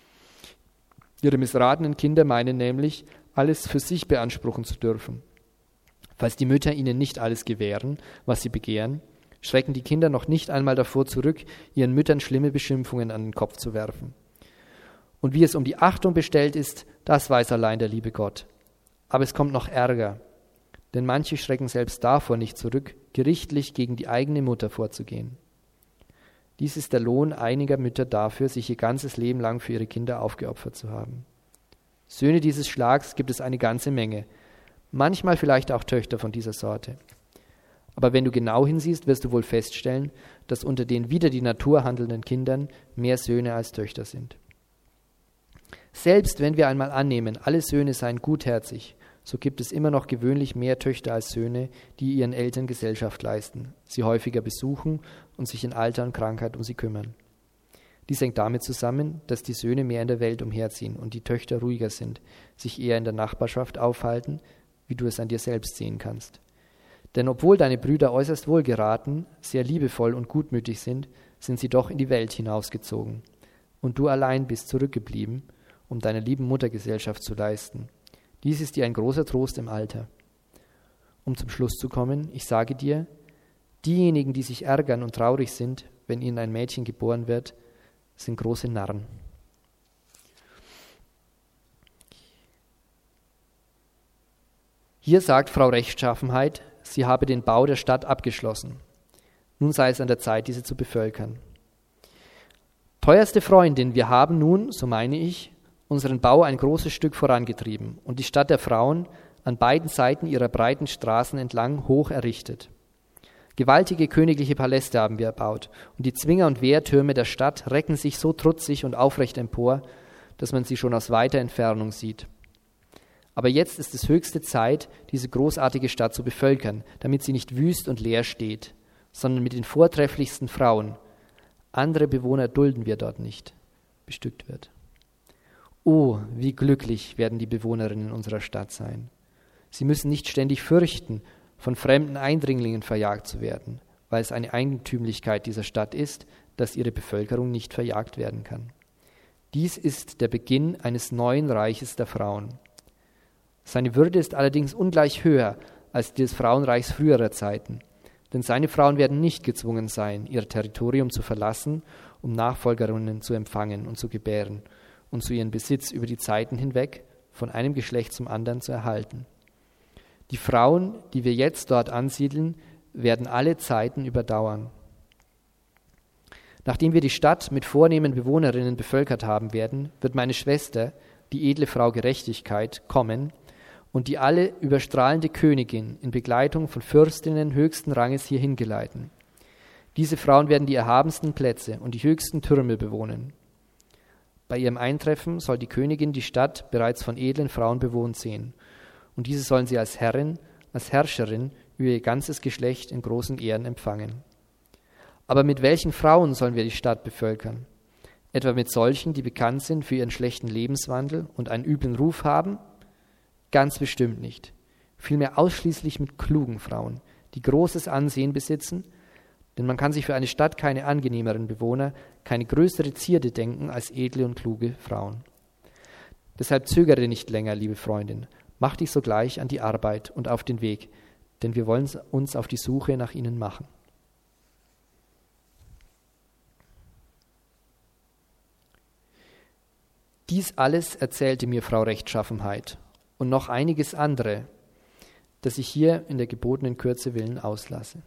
S1: Ihre missratenen Kinder meinen nämlich, alles für sich beanspruchen zu dürfen. Falls die Mütter ihnen nicht alles gewähren, was sie begehren, schrecken die Kinder noch nicht einmal davor zurück, ihren Müttern schlimme Beschimpfungen an den Kopf zu werfen. Und wie es um die Achtung bestellt ist, das weiß allein der liebe Gott. Aber es kommt noch Ärger, denn manche schrecken selbst davor nicht zurück, gerichtlich gegen die eigene Mutter vorzugehen. Dies ist der Lohn einiger Mütter dafür, sich ihr ganzes Leben lang für ihre Kinder aufgeopfert zu haben. Söhne dieses Schlags gibt es eine ganze Menge, manchmal vielleicht auch Töchter von dieser Sorte. Aber wenn du genau hinsiehst, wirst du wohl feststellen, dass unter den wider die Natur handelnden Kindern mehr Söhne als Töchter sind. Selbst wenn wir einmal annehmen, alle Söhne seien gutherzig, so gibt es immer noch gewöhnlich mehr Töchter als Söhne, die ihren Eltern Gesellschaft leisten, sie häufiger besuchen und sich in Alter und Krankheit um sie kümmern. Dies hängt damit zusammen, dass die Söhne mehr in der Welt umherziehen und die Töchter ruhiger sind, sich eher in der Nachbarschaft aufhalten, wie du es an dir selbst sehen kannst. Denn obwohl deine Brüder äußerst wohlgeraten, sehr liebevoll und gutmütig sind sie doch in die Welt hinausgezogen. Und du allein bist zurückgeblieben, um deiner lieben Mutter Gesellschaft zu leisten. Dies ist dir ein großer Trost im Alter. Um zum Schluss zu kommen, ich sage dir, diejenigen, die sich ärgern und traurig sind, wenn ihnen ein Mädchen geboren wird, sind große Narren. Hier sagt Frau Rechtschaffenheit, sie habe den Bau der Stadt abgeschlossen. Nun sei es an der Zeit, diese zu bevölkern. Teuerste Freundin, wir haben nun, so meine ich, unseren Bau ein großes Stück vorangetrieben und die Stadt der Frauen an beiden Seiten ihrer breiten Straßen entlang hoch errichtet. Gewaltige königliche Paläste haben wir erbaut und die Zwinger- und Wehrtürme der Stadt recken sich so trutzig und aufrecht empor, dass man sie schon aus weiter Entfernung sieht. Aber jetzt ist es höchste Zeit, diese großartige Stadt zu bevölkern, damit sie nicht wüst und leer steht, sondern mit den vortrefflichsten Frauen, andere Bewohner dulden wir dort nicht, bestückt wird. Oh, wie glücklich werden die Bewohnerinnen unserer Stadt sein. Sie müssen nicht ständig fürchten, von fremden Eindringlingen verjagt zu werden, weil es eine Eigentümlichkeit dieser Stadt ist, dass ihre Bevölkerung nicht verjagt werden kann. Dies ist der Beginn eines neuen Reiches der Frauen. Seine Würde ist allerdings ungleich höher als die des Frauenreichs früherer Zeiten, denn seine Frauen werden nicht gezwungen sein, ihr Territorium zu verlassen, um Nachfolgerinnen zu empfangen und zu gebären und zu ihren Besitz über die Zeiten hinweg von einem Geschlecht zum anderen zu erhalten. Die Frauen, die wir jetzt dort ansiedeln, werden alle Zeiten überdauern. Nachdem wir die Stadt mit vornehmen Bewohnerinnen bevölkert haben werden, wird meine Schwester, die edle Frau Gerechtigkeit, kommen und die alle überstrahlende Königin in Begleitung von Fürstinnen höchsten Ranges hierhin geleiten. Diese Frauen werden die erhabensten Plätze und die höchsten Türme bewohnen. Bei ihrem Eintreffen soll die Königin die Stadt bereits von edlen Frauen bewohnt sehen, und diese sollen sie als Herrin, als Herrscherin über ihr ganzes Geschlecht in großen Ehren empfangen. Aber mit welchen Frauen sollen wir die Stadt bevölkern? Etwa mit solchen, die bekannt sind für ihren schlechten Lebenswandel und einen üblen Ruf haben? Ganz bestimmt nicht. Vielmehr ausschließlich mit klugen Frauen, die großes Ansehen besitzen, denn man kann sich für eine Stadt keine angenehmeren Bewohner, keine größere Zierde denken als edle und kluge Frauen. Deshalb zögere nicht länger, liebe Freundin, mach dich sogleich an die Arbeit und auf den Weg, denn wir wollen uns auf die Suche nach ihnen machen. Dies alles erzählte mir Frau Rechtschaffenheit und noch einiges andere, das ich hier in der gebotenen Kürze willen auslasse.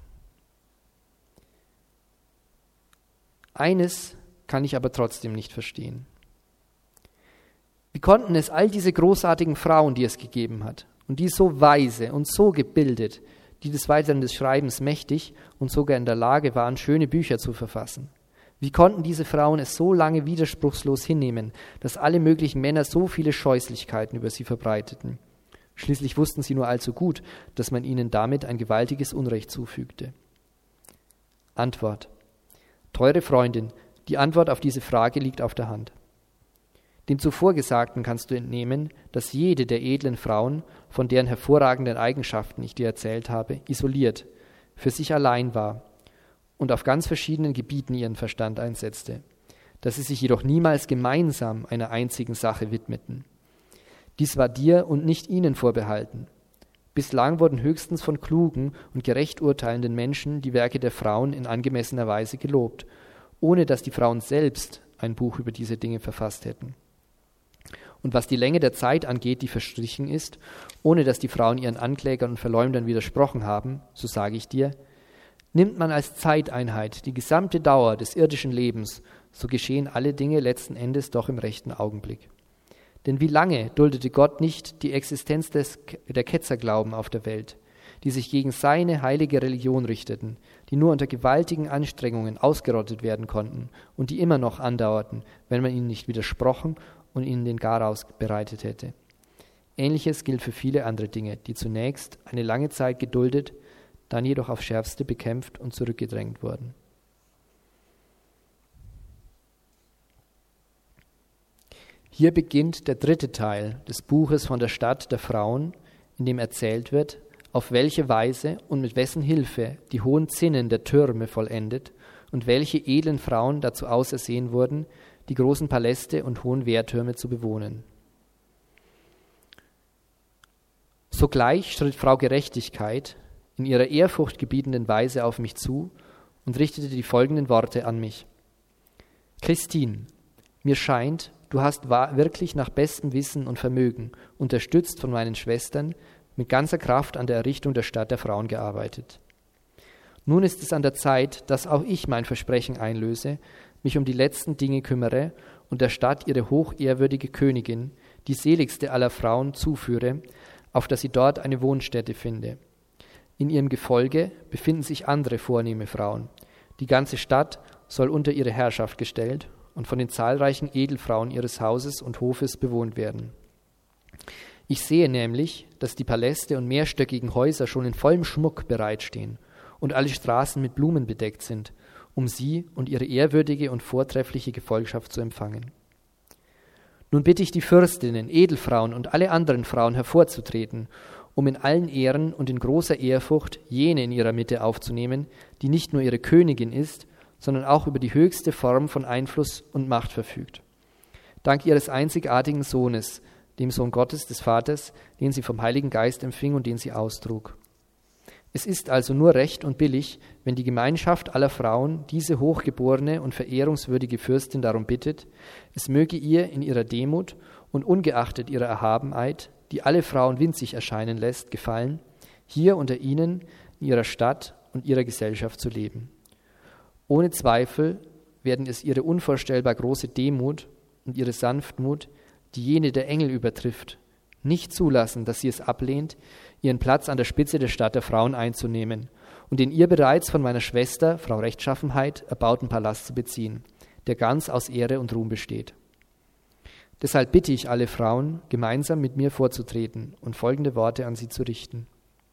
S1: Eines kann ich aber trotzdem nicht verstehen. Wie konnten es all diese großartigen Frauen, die es gegeben hat, und die so weise und so gebildet, die des Weiteren des Schreibens mächtig und sogar in der Lage waren, schöne Bücher zu verfassen, wie konnten diese Frauen es so lange widerspruchslos hinnehmen, dass alle möglichen Männer so viele Scheußlichkeiten über sie verbreiteten? Schließlich wussten sie nur allzu gut, dass man ihnen damit ein gewaltiges Unrecht zufügte. Antwort. Teure Freundin, die Antwort auf diese Frage liegt auf der Hand. Dem zuvor Gesagten kannst du entnehmen, dass jede der edlen Frauen, von deren hervorragenden Eigenschaften ich dir erzählt habe, isoliert, für sich allein war und auf ganz verschiedenen Gebieten ihren Verstand einsetzte, dass sie sich jedoch niemals gemeinsam einer einzigen Sache widmeten. Dies war dir und nicht ihnen vorbehalten. Bislang wurden höchstens von klugen und gerecht urteilenden Menschen die Werke der Frauen in angemessener Weise gelobt, ohne dass die Frauen selbst ein Buch über diese Dinge verfasst hätten. Und was die Länge der Zeit angeht, die verstrichen ist, ohne dass die Frauen ihren Anklägern und Verleumdern widersprochen haben, so sage ich dir, nimmt man als Zeiteinheit die gesamte Dauer des irdischen Lebens, so geschehen alle Dinge letzten Endes doch im rechten Augenblick. Denn wie lange duldete Gott nicht die Existenz der Ketzerglauben auf der Welt, die sich gegen seine heilige Religion richteten, die nur unter gewaltigen Anstrengungen ausgerottet werden konnten und die immer noch andauerten, wenn man ihnen nicht widersprochen und ihnen den Garaus bereitet hätte. Ähnliches gilt für viele andere Dinge, die zunächst eine lange Zeit geduldet, dann jedoch aufs Schärfste bekämpft und zurückgedrängt wurden. Hier beginnt der dritte Teil des Buches von der Stadt der Frauen, in dem erzählt wird, auf welche Weise und mit wessen Hilfe die hohen Zinnen der Türme vollendet und welche edlen Frauen dazu ausersehen wurden, die großen Paläste und hohen Wehrtürme zu bewohnen. Sogleich schritt Frau Gerechtigkeit in ihrer ehrfurchtgebietenden Weise auf mich zu und richtete die folgenden Worte an mich. Christine, mir scheint, du hast wirklich nach bestem Wissen und Vermögen, unterstützt von meinen Schwestern, mit ganzer Kraft an der Errichtung der Stadt der Frauen gearbeitet. Nun ist es an der Zeit, dass auch ich mein Versprechen einlöse, mich um die letzten Dinge kümmere und der Stadt ihre hochehrwürdige Königin, die seligste aller Frauen, zuführe, auf dass sie dort eine Wohnstätte finde. In ihrem Gefolge befinden sich andere vornehme Frauen. Die ganze Stadt soll unter ihre Herrschaft gestellt und von den zahlreichen Edelfrauen ihres Hauses und Hofes bewohnt werden. Ich sehe nämlich, dass die Paläste und mehrstöckigen Häuser schon in vollem Schmuck bereitstehen und alle Straßen mit Blumen bedeckt sind, um sie und ihre ehrwürdige und vortreffliche Gefolgschaft zu empfangen. Nun bitte ich die Fürstinnen, Edelfrauen und alle anderen Frauen hervorzutreten, um in allen Ehren und in großer Ehrfurcht jene in ihrer Mitte aufzunehmen, die nicht nur ihre Königin ist, sondern auch über die höchste Form von Einfluss und Macht verfügt. Dank ihres einzigartigen Sohnes, dem Sohn Gottes, des Vaters, den sie vom Heiligen Geist empfing und den sie austrug. Es ist also nur recht und billig, wenn die Gemeinschaft aller Frauen diese hochgeborene und verehrungswürdige Fürstin darum bittet, es möge ihr in ihrer Demut und ungeachtet ihrer Erhabenheit, die alle Frauen winzig erscheinen lässt, gefallen, hier unter ihnen, in ihrer Stadt und ihrer Gesellschaft zu leben. Ohne Zweifel werden es ihre unvorstellbar große Demut und ihre Sanftmut, die jene der Engel übertrifft, nicht zulassen, dass sie es ablehnt, ihren Platz an der Spitze der Stadt der Frauen einzunehmen und den ihr bereits von meiner Schwester, Frau Rechtschaffenheit, erbauten Palast zu beziehen, der ganz aus Ehre und Ruhm besteht. Deshalb bitte ich alle Frauen, gemeinsam mit mir vorzutreten und folgende Worte an sie zu richten.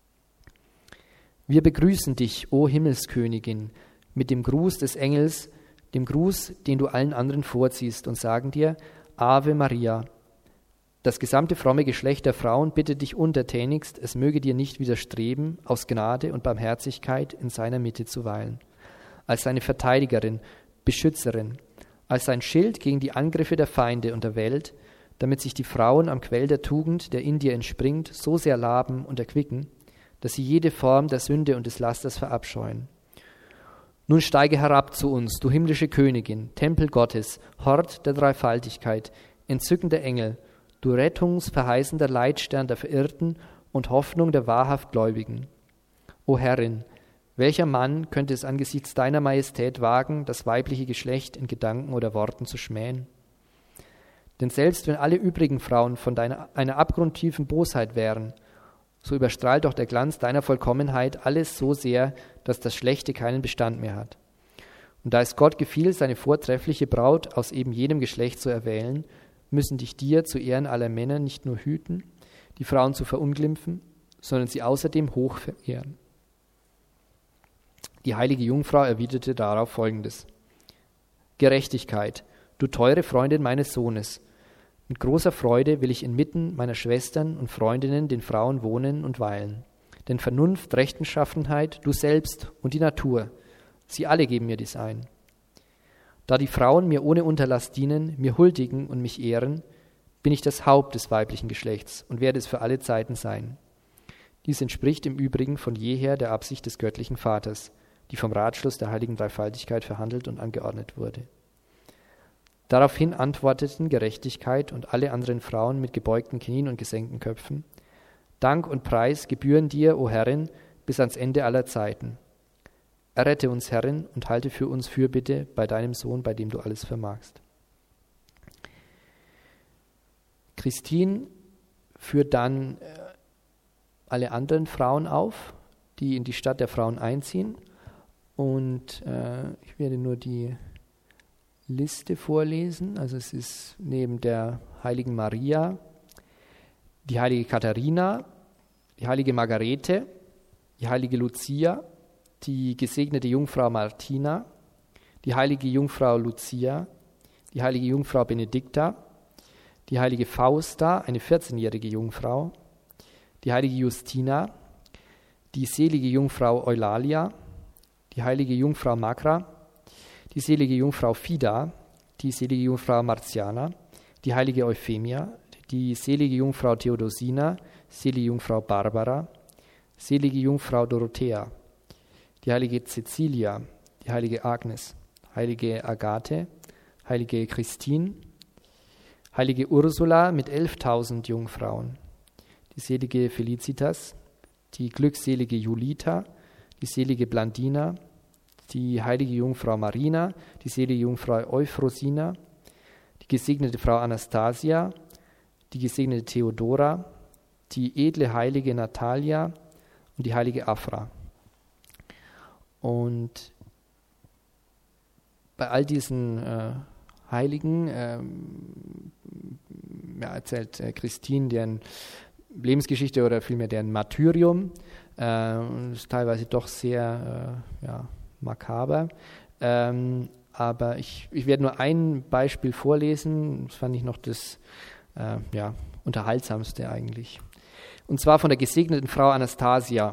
S1: Wir begrüßen dich, o Himmelskönigin, mit dem Gruß des Engels, dem Gruß, den du allen anderen vorziehst, und sagen dir, Ave Maria. Das gesamte fromme Geschlecht der Frauen bittet dich untertänigst, es möge dir nicht widerstreben, aus Gnade und Barmherzigkeit in seiner Mitte zu weilen. Als seine Verteidigerin, Beschützerin, als sein Schild gegen die Angriffe der Feinde und der Welt, damit sich die Frauen am Quell der Tugend, der in dir entspringt, so sehr laben und erquicken, dass sie jede Form der Sünde und des Lasters verabscheuen. Nun steige herab zu uns, du himmlische Königin, Tempel Gottes, Hort der Dreifaltigkeit, entzückender Engel, du rettungsverheißender Leitstern der Verirrten und Hoffnung der wahrhaft Gläubigen. O Herrin, welcher Mann könnte es angesichts deiner Majestät wagen, das weibliche Geschlecht in Gedanken oder Worten zu schmähen? Denn selbst wenn alle übrigen Frauen von einer abgrundtiefen Bosheit wären, so überstrahlt doch der Glanz deiner Vollkommenheit alles so sehr, dass das Schlechte keinen Bestand mehr hat. Und da es Gott gefiel, seine vortreffliche Braut aus eben jenem Geschlecht zu erwählen, müssen dich dir zu Ehren aller Männer nicht nur hüten, die Frauen zu verunglimpfen, sondern sie außerdem hoch verehren. Die heilige Jungfrau erwiderte darauf Folgendes. Gerechtigkeit, du teure Freundin meines Sohnes, mit großer Freude will ich inmitten meiner Schwestern und Freundinnen den Frauen wohnen und weilen. Denn Vernunft, Rechtschaffenheit, du selbst und die Natur, sie alle geben mir dies ein. Da die Frauen mir ohne Unterlass dienen, mir huldigen und mich ehren, bin ich das Haupt des weiblichen Geschlechts und werde es für alle Zeiten sein. Dies entspricht im Übrigen von jeher der Absicht des göttlichen Vaters, die vom Ratschluss der heiligen Dreifaltigkeit verhandelt und angeordnet wurde. Daraufhin antworteten Gerechtigkeit und alle anderen Frauen mit gebeugten Knien und gesenkten Köpfen, Dank und Preis gebühren dir, o Herrin, bis ans Ende aller Zeiten. Errette uns, Herrin, und halte für uns Fürbitte bei deinem Sohn, bei dem du alles vermagst. Christine führt dann alle anderen Frauen auf, die in die Stadt der Frauen einziehen. Und ich werde nur die Liste vorlesen. Also es ist neben der heiligen Maria die heilige Katharina, die heilige Margarete, die heilige Lucia, die gesegnete Jungfrau Martina, die heilige Jungfrau Lucia, die heilige Jungfrau Benedikta, die heilige Fausta, eine 14-jährige Jungfrau, die heilige Justina, die selige Jungfrau Eulalia, die heilige Jungfrau Magra, die selige Jungfrau Fida, die selige Jungfrau Marciana, die heilige Euphemia, die selige Jungfrau Theodosina, selige Jungfrau Barbara, selige Jungfrau Dorothea, die heilige Cecilia, die heilige Agnes, heilige Agathe, heilige Christine, heilige Ursula mit 11.000 Jungfrauen, die selige Felicitas, die glückselige Julita, die selige Blandina, die heilige Jungfrau Marina, die selige Jungfrau Euphrosina, die gesegnete Frau Anastasia, die gesegnete Theodora, die edle heilige Natalia und die heilige Afra. Und bei all diesen Heiligen erzählt Christine deren Lebensgeschichte oder vielmehr deren Martyrium. Ist teilweise doch sehr makaber. Aber ich werde nur ein Beispiel vorlesen. Das fand ich noch das Unterhaltsamste eigentlich. Und zwar von der gesegneten Frau Anastasia,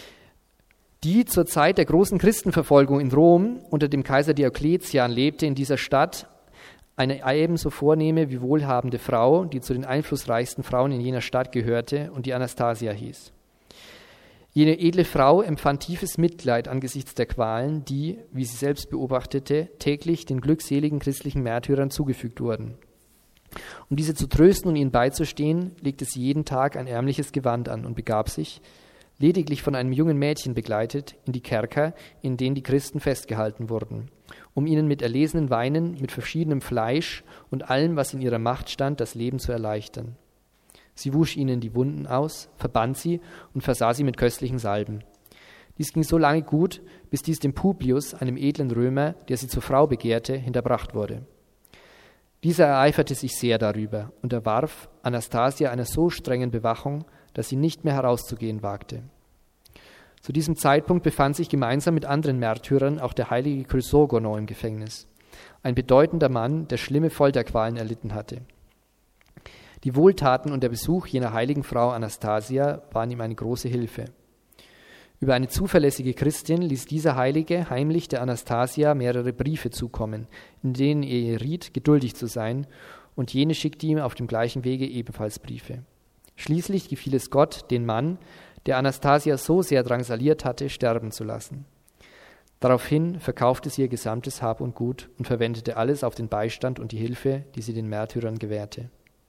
S1: die zur Zeit der großen Christenverfolgung in Rom unter dem Kaiser Diokletian lebte in dieser Stadt, eine ebenso vornehme wie wohlhabende Frau, die zu den einflussreichsten Frauen in jener Stadt gehörte und die Anastasia hieß. Jene edle Frau empfand tiefes Mitleid angesichts der Qualen, die, wie sie selbst beobachtete, täglich den glückseligen christlichen Märtyrern zugefügt wurden. Um diese zu trösten und ihnen beizustehen, legte sie jeden Tag ein ärmliches Gewand an und begab sich, lediglich von einem jungen Mädchen begleitet, in die Kerker, in denen die Christen festgehalten wurden, um ihnen mit erlesenen Weinen, mit verschiedenem Fleisch und allem, was in ihrer Macht stand, das Leben zu erleichtern. Sie wusch ihnen die Wunden aus, verband sie und versah sie mit köstlichen Salben. Dies ging so lange gut, bis dies dem Publius, einem edlen Römer, der sie zur Frau begehrte, hinterbracht wurde. Dieser ereiferte sich sehr darüber und unterwarf Anastasia einer so strengen Bewachung, dass sie nicht mehr herauszugehen wagte. Zu diesem Zeitpunkt befand sich gemeinsam mit anderen Märtyrern auch der heilige Chrysogonos im Gefängnis, ein bedeutender Mann, der schlimme Folterqualen erlitten hatte. Die Wohltaten und der Besuch jener heiligen Frau Anastasia waren ihm eine große Hilfe. Über eine zuverlässige Christin ließ dieser Heilige heimlich der Anastasia mehrere Briefe zukommen, in denen er ihr riet, geduldig zu sein, und jene schickte ihm auf dem gleichen Wege ebenfalls Briefe. Schließlich gefiel es Gott, den Mann, der Anastasia so sehr drangsaliert hatte, sterben zu lassen. Daraufhin verkaufte sie ihr gesamtes Hab und Gut und verwendete alles auf den Beistand und die Hilfe, die sie den Märtyrern gewährte.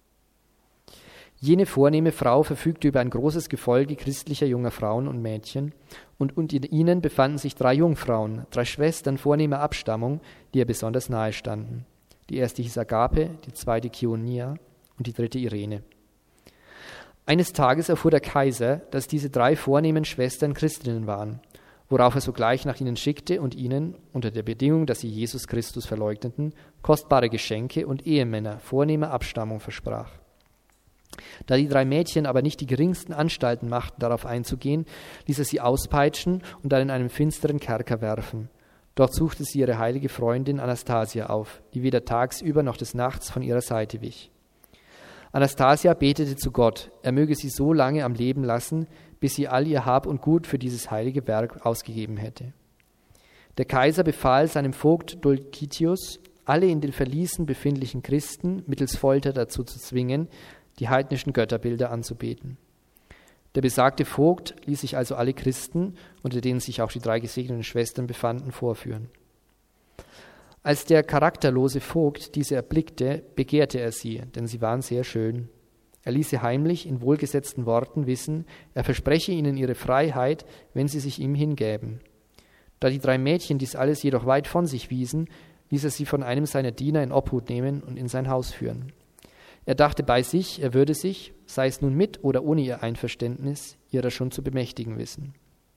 S1: Jene vornehme Frau verfügte über ein großes Gefolge christlicher junger Frauen und Mädchen, und unter ihnen befanden sich 3 Jungfrauen, 3 Schwestern vornehmer Abstammung, die ihr besonders nahe standen. Die erste hieß Agape, die zweite Kionia und die dritte Irene. Eines Tages erfuhr der Kaiser, dass diese 3 vornehmen Schwestern Christinnen waren, worauf er sogleich nach ihnen schickte und ihnen, unter der Bedingung, dass sie Jesus Christus verleugneten, kostbare Geschenke und Ehemänner vornehmer Abstammung versprach. Da die 3 Mädchen aber nicht die geringsten Anstalten machten, darauf einzugehen, ließ er sie auspeitschen und dann in einen finsteren Kerker werfen. Dort suchte sie ihre heilige Freundin Anastasia auf, die weder tagsüber noch des Nachts von ihrer Seite wich. Anastasia betete zu Gott, er möge sie so lange am Leben lassen, bis sie all ihr Hab und Gut für dieses heilige Werk ausgegeben hätte. Der Kaiser befahl seinem Vogt Dulcitius, alle in den Verließen befindlichen Christen mittels Folter dazu zu zwingen, die heidnischen Götterbilder anzubeten. Der besagte Vogt ließ sich also alle Christen, unter denen sich auch die 3 gesegneten Schwestern befanden, vorführen. Als der charakterlose Vogt diese erblickte, begehrte er sie, denn sie waren sehr schön. Er ließ sie heimlich in wohlgesetzten Worten wissen, er verspreche ihnen ihre Freiheit, wenn sie sich ihm hingäben. Da die 3 Mädchen dies alles jedoch weit von sich wiesen, ließ er sie von einem seiner Diener in Obhut nehmen und in sein Haus führen. Er dachte bei sich, er würde sich, sei es nun mit oder ohne ihr Einverständnis, ihrer schon zu bemächtigen wissen.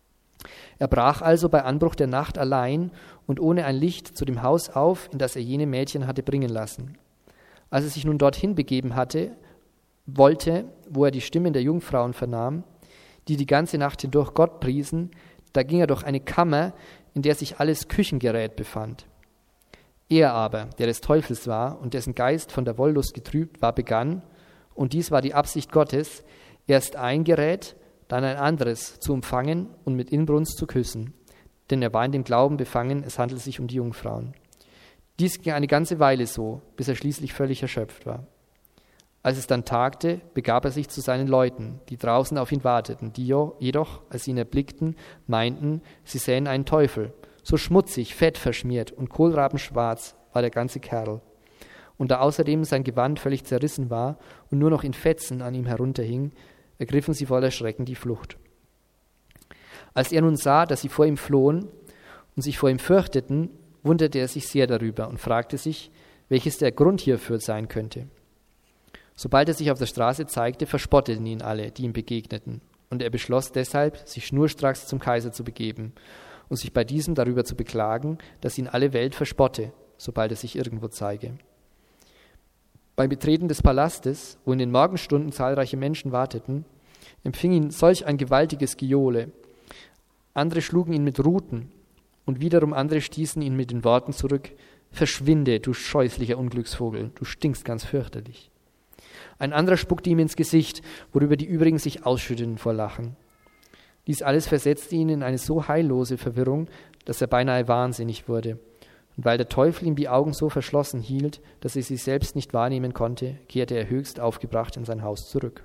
S1: Er brach also bei Anbruch der Nacht allein und ohne ein Licht zu dem Haus auf, in das er jene Mädchen hatte bringen lassen. Als er sich nun dorthin begeben wollte, wo er die Stimmen der Jungfrauen vernahm, die die ganze Nacht hindurch Gott priesen, da ging er durch eine Kammer, in der sich alles Küchengerät befand. Er aber, der des Teufels war und dessen Geist von der Wollust getrübt war, begann, und dies war die Absicht Gottes, erst ein Gerät, dann ein anderes zu umfangen und mit Inbrunst zu küssen. Denn er war in dem Glauben befangen, es handelt sich um die Jungfrauen. Dies ging eine ganze Weile so, bis er schließlich völlig erschöpft war. Als es dann tagte, begab er sich zu seinen Leuten, die draußen auf ihn warteten, die jedoch, als sie ihn erblickten, meinten, sie sähen einen Teufel. So schmutzig, fettverschmiert und kohlrabenschwarz war der ganze Kerl. Und da außerdem sein Gewand völlig zerrissen war und nur noch in Fetzen an ihm herunterhing, ergriffen sie voller Schrecken die Flucht. Als er nun sah, dass sie vor ihm flohen und sich vor ihm fürchteten, wunderte er sich sehr darüber und fragte sich, welches der Grund hierfür sein könnte. Sobald er sich auf der Straße zeigte, verspotteten ihn alle, die ihm begegneten, und er beschloss deshalb, sich schnurstracks zum Kaiser zu begeben und sich bei diesem darüber zu beklagen, dass ihn alle Welt verspotte, sobald er sich irgendwo zeige. Beim Betreten des Palastes, wo in den Morgenstunden zahlreiche Menschen warteten, empfing ihn solch ein gewaltiges Gejohle. Andere schlugen ihn mit Ruten und wiederum andere stießen ihn mit den Worten zurück: »Verschwinde, du scheußlicher Unglücksvogel, du stinkst ganz fürchterlich.« Ein anderer spuckte ihm ins Gesicht, worüber die übrigen sich ausschütteten vor Lachen. Dies alles versetzte ihn in eine so heillose Verwirrung, dass er beinahe wahnsinnig wurde. Und weil der Teufel ihm die Augen so verschlossen hielt, dass er sie selbst nicht wahrnehmen konnte, kehrte er höchst aufgebracht in sein Haus zurück.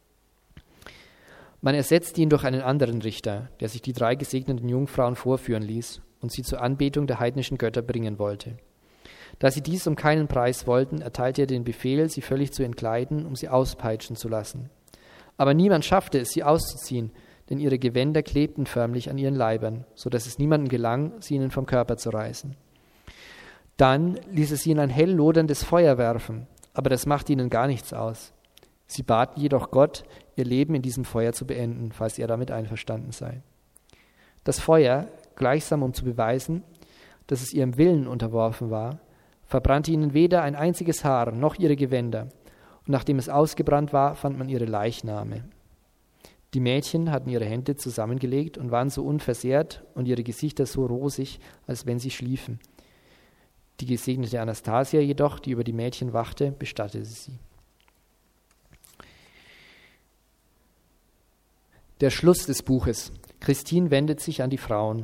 S1: Man ersetzte ihn durch einen anderen Richter, der sich die 3 gesegneten Jungfrauen vorführen ließ und sie zur Anbetung der heidnischen Götter bringen wollte. Da sie dies um keinen Preis wollten, erteilte er den Befehl, sie völlig zu entkleiden, um sie auspeitschen zu lassen. Aber niemand schaffte es, sie auszuziehen, denn ihre Gewänder klebten förmlich an ihren Leibern, so dass es niemandem gelang, sie ihnen vom Körper zu reißen. Dann ließ er sie in ein hell loderndes Feuer werfen, aber das machte ihnen gar nichts aus. Sie baten jedoch Gott, ihr Leben in diesem Feuer zu beenden, falls er damit einverstanden sei. Das Feuer, gleichsam um zu beweisen, dass es ihrem Willen unterworfen war, verbrannte ihnen weder ein einziges Haar noch ihre Gewänder, und nachdem es ausgebrannt war, fand man ihre Leichname. Die Mädchen hatten ihre Hände zusammengelegt und waren so unversehrt und ihre Gesichter so rosig, als wenn sie schliefen. Die gesegnete Anastasia jedoch, die über die Mädchen wachte, bestattete sie. Der Schluss des Buches. Christine wendet sich an die Frauen.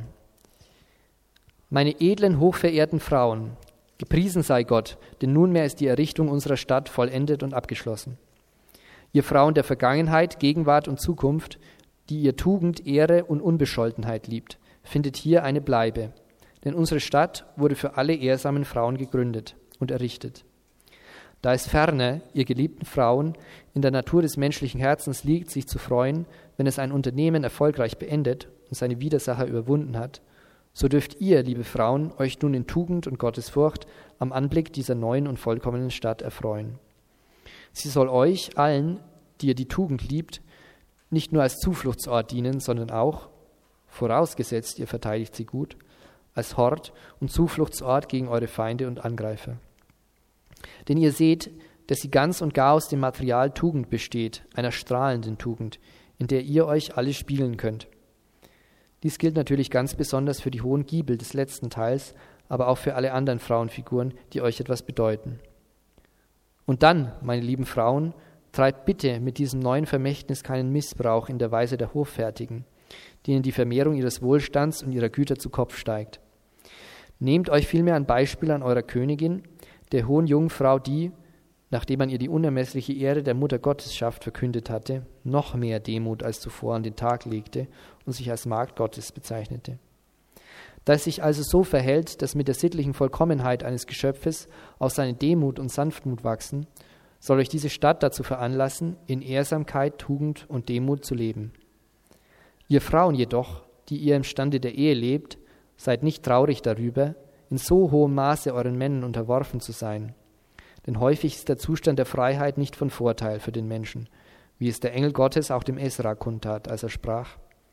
S1: Meine edlen, hochverehrten Frauen, gepriesen sei Gott, denn nunmehr ist die Errichtung unserer Stadt vollendet und abgeschlossen. Ihr Frauen der Vergangenheit, Gegenwart und Zukunft, die ihr Tugend, Ehre und Unbescholtenheit liebt, findet hier eine Bleibe. Denn unsere Stadt wurde für alle ehrsamen Frauen gegründet und errichtet. Da es ferner, ihr geliebten Frauen, in der Natur des menschlichen Herzens liegt, sich zu freuen, wenn es ein Unternehmen erfolgreich beendet und seine Widersacher überwunden hat, so dürft ihr, liebe Frauen, euch nun in Tugend und Gottesfurcht am Anblick dieser neuen und vollkommenen Stadt erfreuen. Sie soll euch allen, die ihr die Tugend liebt, nicht nur als Zufluchtsort dienen, sondern auch, vorausgesetzt ihr verteidigt sie gut, als Hort und Zufluchtsort gegen eure Feinde und Angreifer. Denn ihr seht, dass sie ganz und gar aus dem Material Tugend besteht, einer strahlenden Tugend, in der ihr euch alle spielen könnt. Dies gilt natürlich ganz besonders für die hohen Giebel des letzten Teils, aber auch für alle anderen Frauenfiguren, die euch etwas bedeuten. Und dann, meine lieben Frauen, treibt bitte mit diesem neuen Vermächtnis keinen Missbrauch in der Weise der Hoffärtigen, denen die Vermehrung ihres Wohlstands und ihrer Güter zu Kopf steigt. Nehmt euch vielmehr ein Beispiel an eurer Königin, der hohen Jungfrau, die, nachdem man ihr die unermessliche Ehre der Muttergottesschaft verkündet hatte, noch mehr Demut als zuvor an den Tag legte und sich als Magd Gottes bezeichnete. Da es sich also so verhält, dass mit der sittlichen Vollkommenheit eines Geschöpfes aus seine Demut und Sanftmut wachsen, soll euch diese Stadt dazu veranlassen, in Ehrsamkeit, Tugend und Demut zu leben. Ihr Frauen jedoch, die ihr im Stande der Ehe lebt, seid nicht traurig darüber, in so hohem Maße euren Männern unterworfen zu sein. Denn häufig ist der Zustand der Freiheit nicht von Vorteil für den Menschen, wie es der Engel Gottes auch dem Esra kundtat, als er sprach: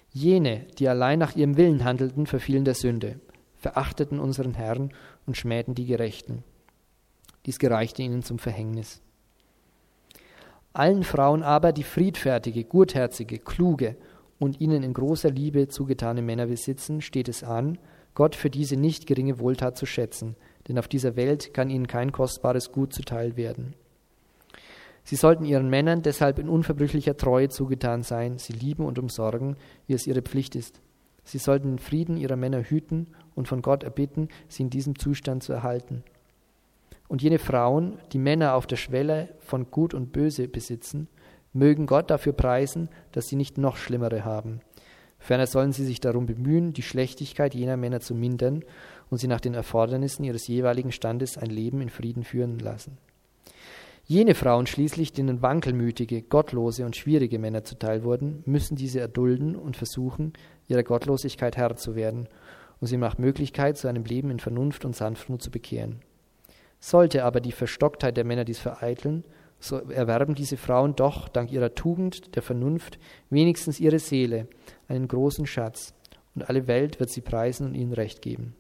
S1: Jene, die allein nach ihrem Willen handelten, verfielen der Sünde, verachteten unseren Herrn und schmähten die Gerechten. Dies gereichte ihnen zum Verhängnis. Allen Frauen aber, die friedfertige, gutherzige, kluge und ihnen in großer Liebe zugetane Männer besitzen, steht es an, Gott für diese nicht geringe Wohltat zu schätzen, denn auf dieser Welt kann ihnen kein kostbares Gut zuteil werden. Sie sollten ihren Männern deshalb in unverbrüchlicher Treue zugetan sein, sie lieben und umsorgen, wie es ihre Pflicht ist. Sie sollten den Frieden ihrer Männer hüten und von Gott erbitten, sie in diesem Zustand zu erhalten. Und jene Frauen, die Männer auf der Schwelle von Gut und Böse besitzen, mögen Gott dafür preisen, dass sie nicht noch Schlimmere haben. Ferner sollen sie sich darum bemühen, die Schlechtigkeit jener Männer zu mindern und sie nach den Erfordernissen ihres jeweiligen Standes ein Leben in Frieden führen lassen. Jene Frauen schließlich, denen wankelmütige, gottlose und schwierige Männer zuteil wurden, müssen diese erdulden und versuchen, ihrer Gottlosigkeit Herr zu werden und sie nach Möglichkeit zu einem Leben in Vernunft und Sanftmut zu bekehren. Sollte aber die Verstocktheit der Männer dies vereiteln, so erwerben diese Frauen doch dank ihrer Tugend, der Vernunft, wenigstens ihre Seele, einen großen Schatz, und alle Welt wird sie preisen und ihnen Recht geben.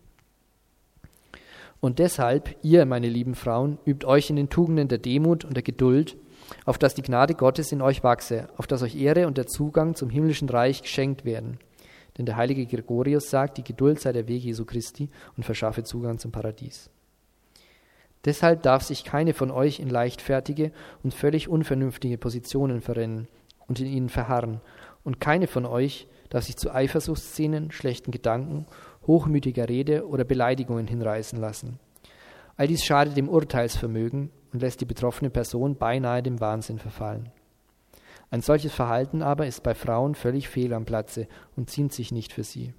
S1: Und deshalb, ihr, meine lieben Frauen, übt euch in den Tugenden der Demut und der Geduld, auf dass die Gnade Gottes in euch wachse, auf dass euch Ehre und der Zugang zum himmlischen Reich geschenkt werden. Denn der heilige Gregorius sagt, die Geduld sei der Weg Jesu Christi und verschaffe Zugang zum Paradies. Deshalb darf sich keine von euch in leichtfertige und völlig unvernünftige Positionen verrennen und in ihnen verharren, und keine von euch darf sich zu Eifersuchtsszenen, schlechten Gedanken, hochmütiger Rede oder Beleidigungen hinreißen lassen. All dies schadet dem Urteilsvermögen und lässt die betroffene Person beinahe dem Wahnsinn verfallen. Ein solches Verhalten aber ist bei Frauen völlig fehl am Platze und ziemt sich nicht für sie.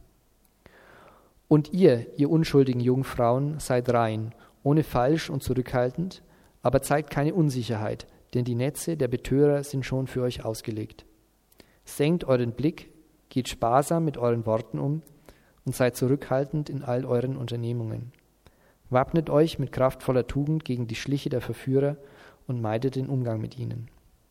S1: Und ihr unschuldigen Jungfrauen, seid rein, ohne falsch und zurückhaltend, aber zeigt keine Unsicherheit, denn die Netze der Betörer sind schon für euch ausgelegt. Senkt euren Blick, geht sparsam mit euren Worten um und seid zurückhaltend in all euren Unternehmungen. Wappnet euch mit kraftvoller Tugend gegen die Schliche der Verführer und meidet den Umgang mit ihnen.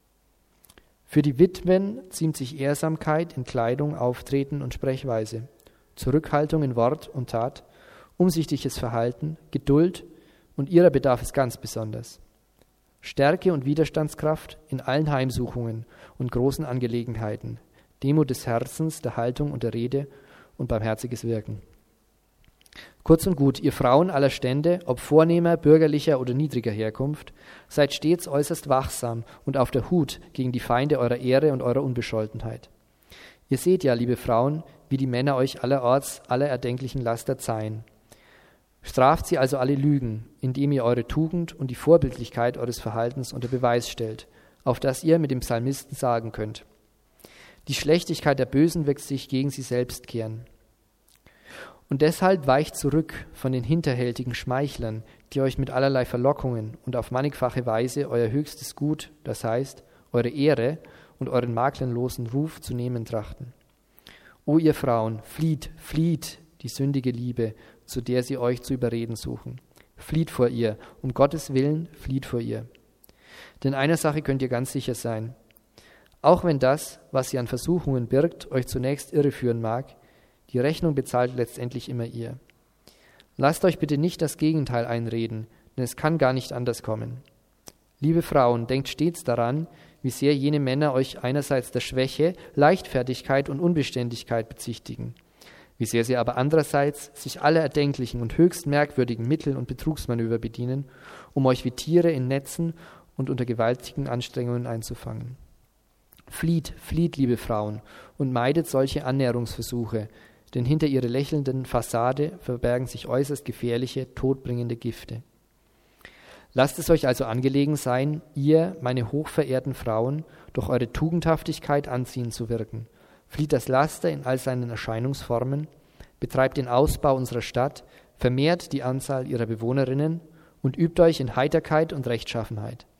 S1: Für die Witwen ziemt sich Ehrsamkeit in Kleidung, Auftreten und Sprechweise, Zurückhaltung in Wort und Tat, umsichtiges Verhalten, Geduld und ihrer bedarf es ganz besonders. Stärke und Widerstandskraft in allen Heimsuchungen und großen Angelegenheiten, Demut des Herzens, der Haltung und der Rede und barmherziges Wirken. Kurz und gut, ihr Frauen aller Stände, ob vornehmer, bürgerlicher oder niedriger Herkunft, seid stets äußerst wachsam und auf der Hut gegen die Feinde eurer Ehre und eurer Unbescholtenheit. Ihr seht ja, liebe Frauen, wie die Männer euch allerorts aller erdenklichen Laster zeihen. Straft sie also alle Lügen, indem ihr eure Tugend und die Vorbildlichkeit eures Verhaltens unter Beweis stellt, auf dass ihr mit dem Psalmisten sagen könnt: Die Schlechtigkeit der Bösen wird sich gegen sie selbst kehren. Und deshalb weicht zurück von den hinterhältigen Schmeichlern, die euch mit allerlei Verlockungen und auf mannigfache Weise euer höchstes Gut, das heißt eure Ehre und euren maklenlosen Ruf zu nehmen trachten. O ihr Frauen, flieht, flieht die sündige Liebe, zu der sie euch zu überreden suchen. Flieht vor ihr, um Gottes Willen, flieht vor ihr. Denn einer Sache könnt ihr ganz sicher sein: Auch wenn das, was sie an Versuchungen birgt, euch zunächst irreführen mag, die Rechnung bezahlt letztendlich immer ihr. Lasst euch bitte nicht das Gegenteil einreden, denn es kann gar nicht anders kommen. Liebe Frauen, denkt stets daran, wie sehr jene Männer euch einerseits der Schwäche, Leichtfertigkeit und Unbeständigkeit bezichtigen, wie sehr sie aber andererseits sich aller erdenklichen und höchst merkwürdigen Mittel und Betrugsmanöver bedienen, um euch wie Tiere in Netzen und unter gewaltigen Anstrengungen einzufangen. Flieht, flieht, liebe Frauen, und meidet solche Annäherungsversuche, denn hinter ihrer lächelnden Fassade verbergen sich äußerst gefährliche, todbringende Gifte. Lasst es euch also angelegen sein, ihr, meine hochverehrten Frauen, durch eure Tugendhaftigkeit anziehend zu wirken. Flieht das Laster in all seinen Erscheinungsformen, betreibt den Ausbau unserer Stadt, vermehrt die Anzahl ihrer Bewohnerinnen und übt euch in Heiterkeit und Rechtschaffenheit.